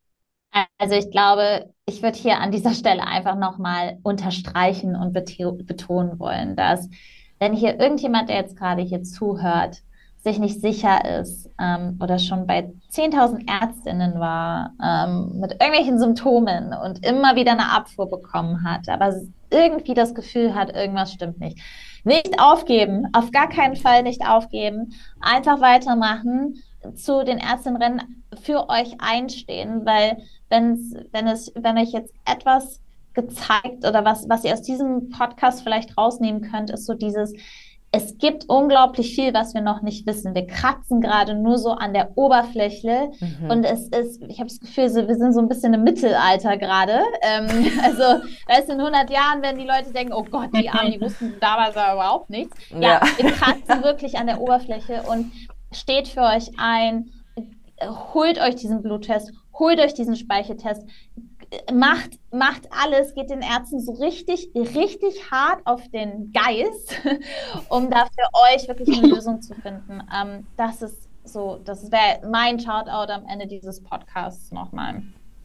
Also ich glaube, ich würde hier an dieser Stelle einfach nochmal unterstreichen und betonen wollen, dass wenn hier irgendjemand, der jetzt gerade hier zuhört, sich nicht sicher ist ähm, oder schon bei zehntausend Ärztinnen war ähm, mit irgendwelchen Symptomen und immer wieder eine Abfuhr bekommen hat, aber irgendwie das Gefühl hat, irgendwas stimmt nicht. Nicht aufgeben, auf gar keinen Fall nicht aufgeben, einfach weitermachen, zu den Ärztinnen für euch einstehen, weil wenn's, wenn es, wenn euch jetzt etwas gezeigt oder was, was ihr aus diesem Podcast vielleicht rausnehmen könnt, ist so dieses, es gibt unglaublich viel, was wir noch nicht wissen. Wir kratzen gerade nur so an der Oberfläche mhm. und es ist, ich habe das Gefühl, so, wir sind so ein bisschen im Mittelalter gerade. Ähm, also, weißt du, in hundert Jahren werden die Leute denken, oh Gott, die Armen, die wussten damals aber überhaupt nichts. Ja, ja, wir kratzen wirklich an der Oberfläche und steht für euch ein, holt euch diesen Bluttest, holt euch diesen Speicheltest, macht, macht alles, geht den Ärzten so richtig, richtig hart auf den Geist, um da für euch wirklich eine Lösung zu finden. Ähm, das ist so, das wäre mein Shoutout am Ende dieses Podcasts nochmal.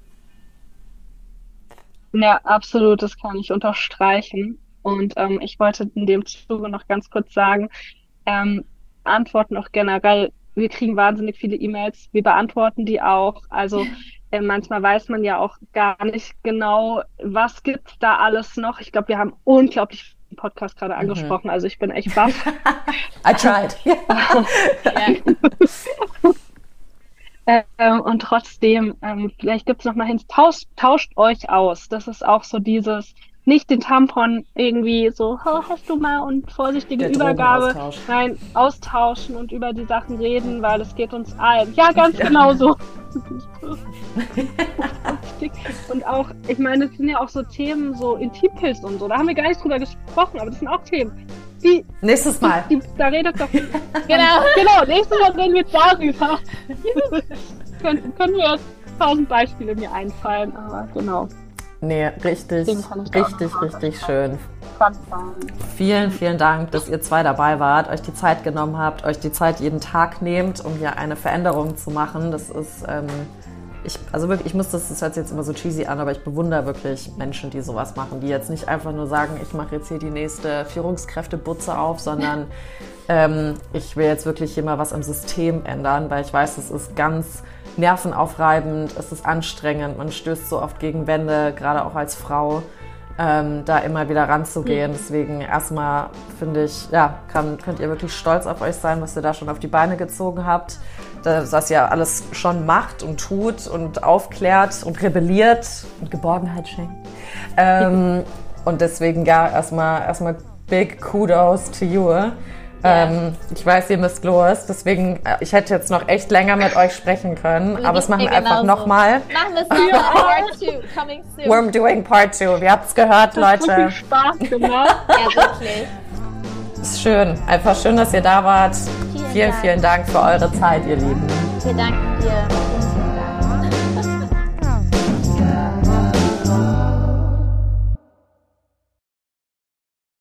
Ja, absolut, das kann ich unterstreichen. Und ähm, ich wollte in dem Zuge noch ganz kurz sagen, ähm, antworten auch generell, wir kriegen wahnsinnig viele E-Mails, wir beantworten die auch, also äh, manchmal weiß man ja auch gar nicht genau, was gibt's da alles noch. Ich glaube, wir haben unglaublich den Podcast gerade angesprochen, mhm. also ich bin echt baff. I tried. ähm, und trotzdem, ähm, vielleicht gibt's noch mal hin, tauscht, tauscht euch aus, das ist auch so dieses, nicht den Tampon irgendwie so, oh, hast du mal und vorsichtige Der Übergabe. Nein, austauschen und über die Sachen reden, weil es geht uns allen. Ja, ganz ja. genau so. Und auch, ich meine, es sind ja auch so Themen, so Intimpilz und so, da haben wir gar nicht drüber gesprochen, aber das sind auch Themen. Die, nächstes Mal. Die, die, da redet doch. genau, genau, nächstes Mal reden wir darüber. können, können wir tausend Beispiele mir einfallen, aber genau. Nee, richtig, richtig, richtig schön. Vielen, vielen Dank, dass ihr zwei dabei wart, euch die Zeit genommen habt, euch die Zeit jeden Tag nehmt, um hier eine Veränderung zu machen. Das ist, ähm, ich, also wirklich, ich muss das, das hört sich jetzt immer so cheesy an, aber ich bewundere wirklich Menschen, die sowas machen, die jetzt nicht einfach nur sagen, ich mache jetzt hier die nächste Führungskräftebutze auf, sondern ähm, ich will jetzt wirklich hier mal was am System ändern, weil ich weiß, es ist ganz nervenaufreibend, es ist anstrengend, man stößt so oft gegen Wände, gerade auch als Frau. ähm, da immer wieder ranzugehen. Deswegen erstmal finde ich, ja, kann, könnt ihr wirklich stolz auf euch sein, was ihr da schon auf die Beine gezogen habt. Dass, dass ihr alles schon macht und tut und aufklärt und rebelliert und Geborgenheit schenkt. Ähm, und deswegen, ja, erstmal erstmal big kudos to you. Ähm, ich weiß, ihr müsst los, deswegen, ich hätte jetzt noch echt länger mit euch sprechen können, aber das machen wir einfach nochmal. Machen wir es nochmal. Part two, coming soon. We're doing part two. Wir habt es gehört, Das hat so Leute. viel Spaß gemacht. Ja, wirklich. Ist schön. Einfach schön, dass ihr da wart. Vielen Vielen, Dank. vielen Dank für eure Zeit, ihr Lieben. Wir danken dir.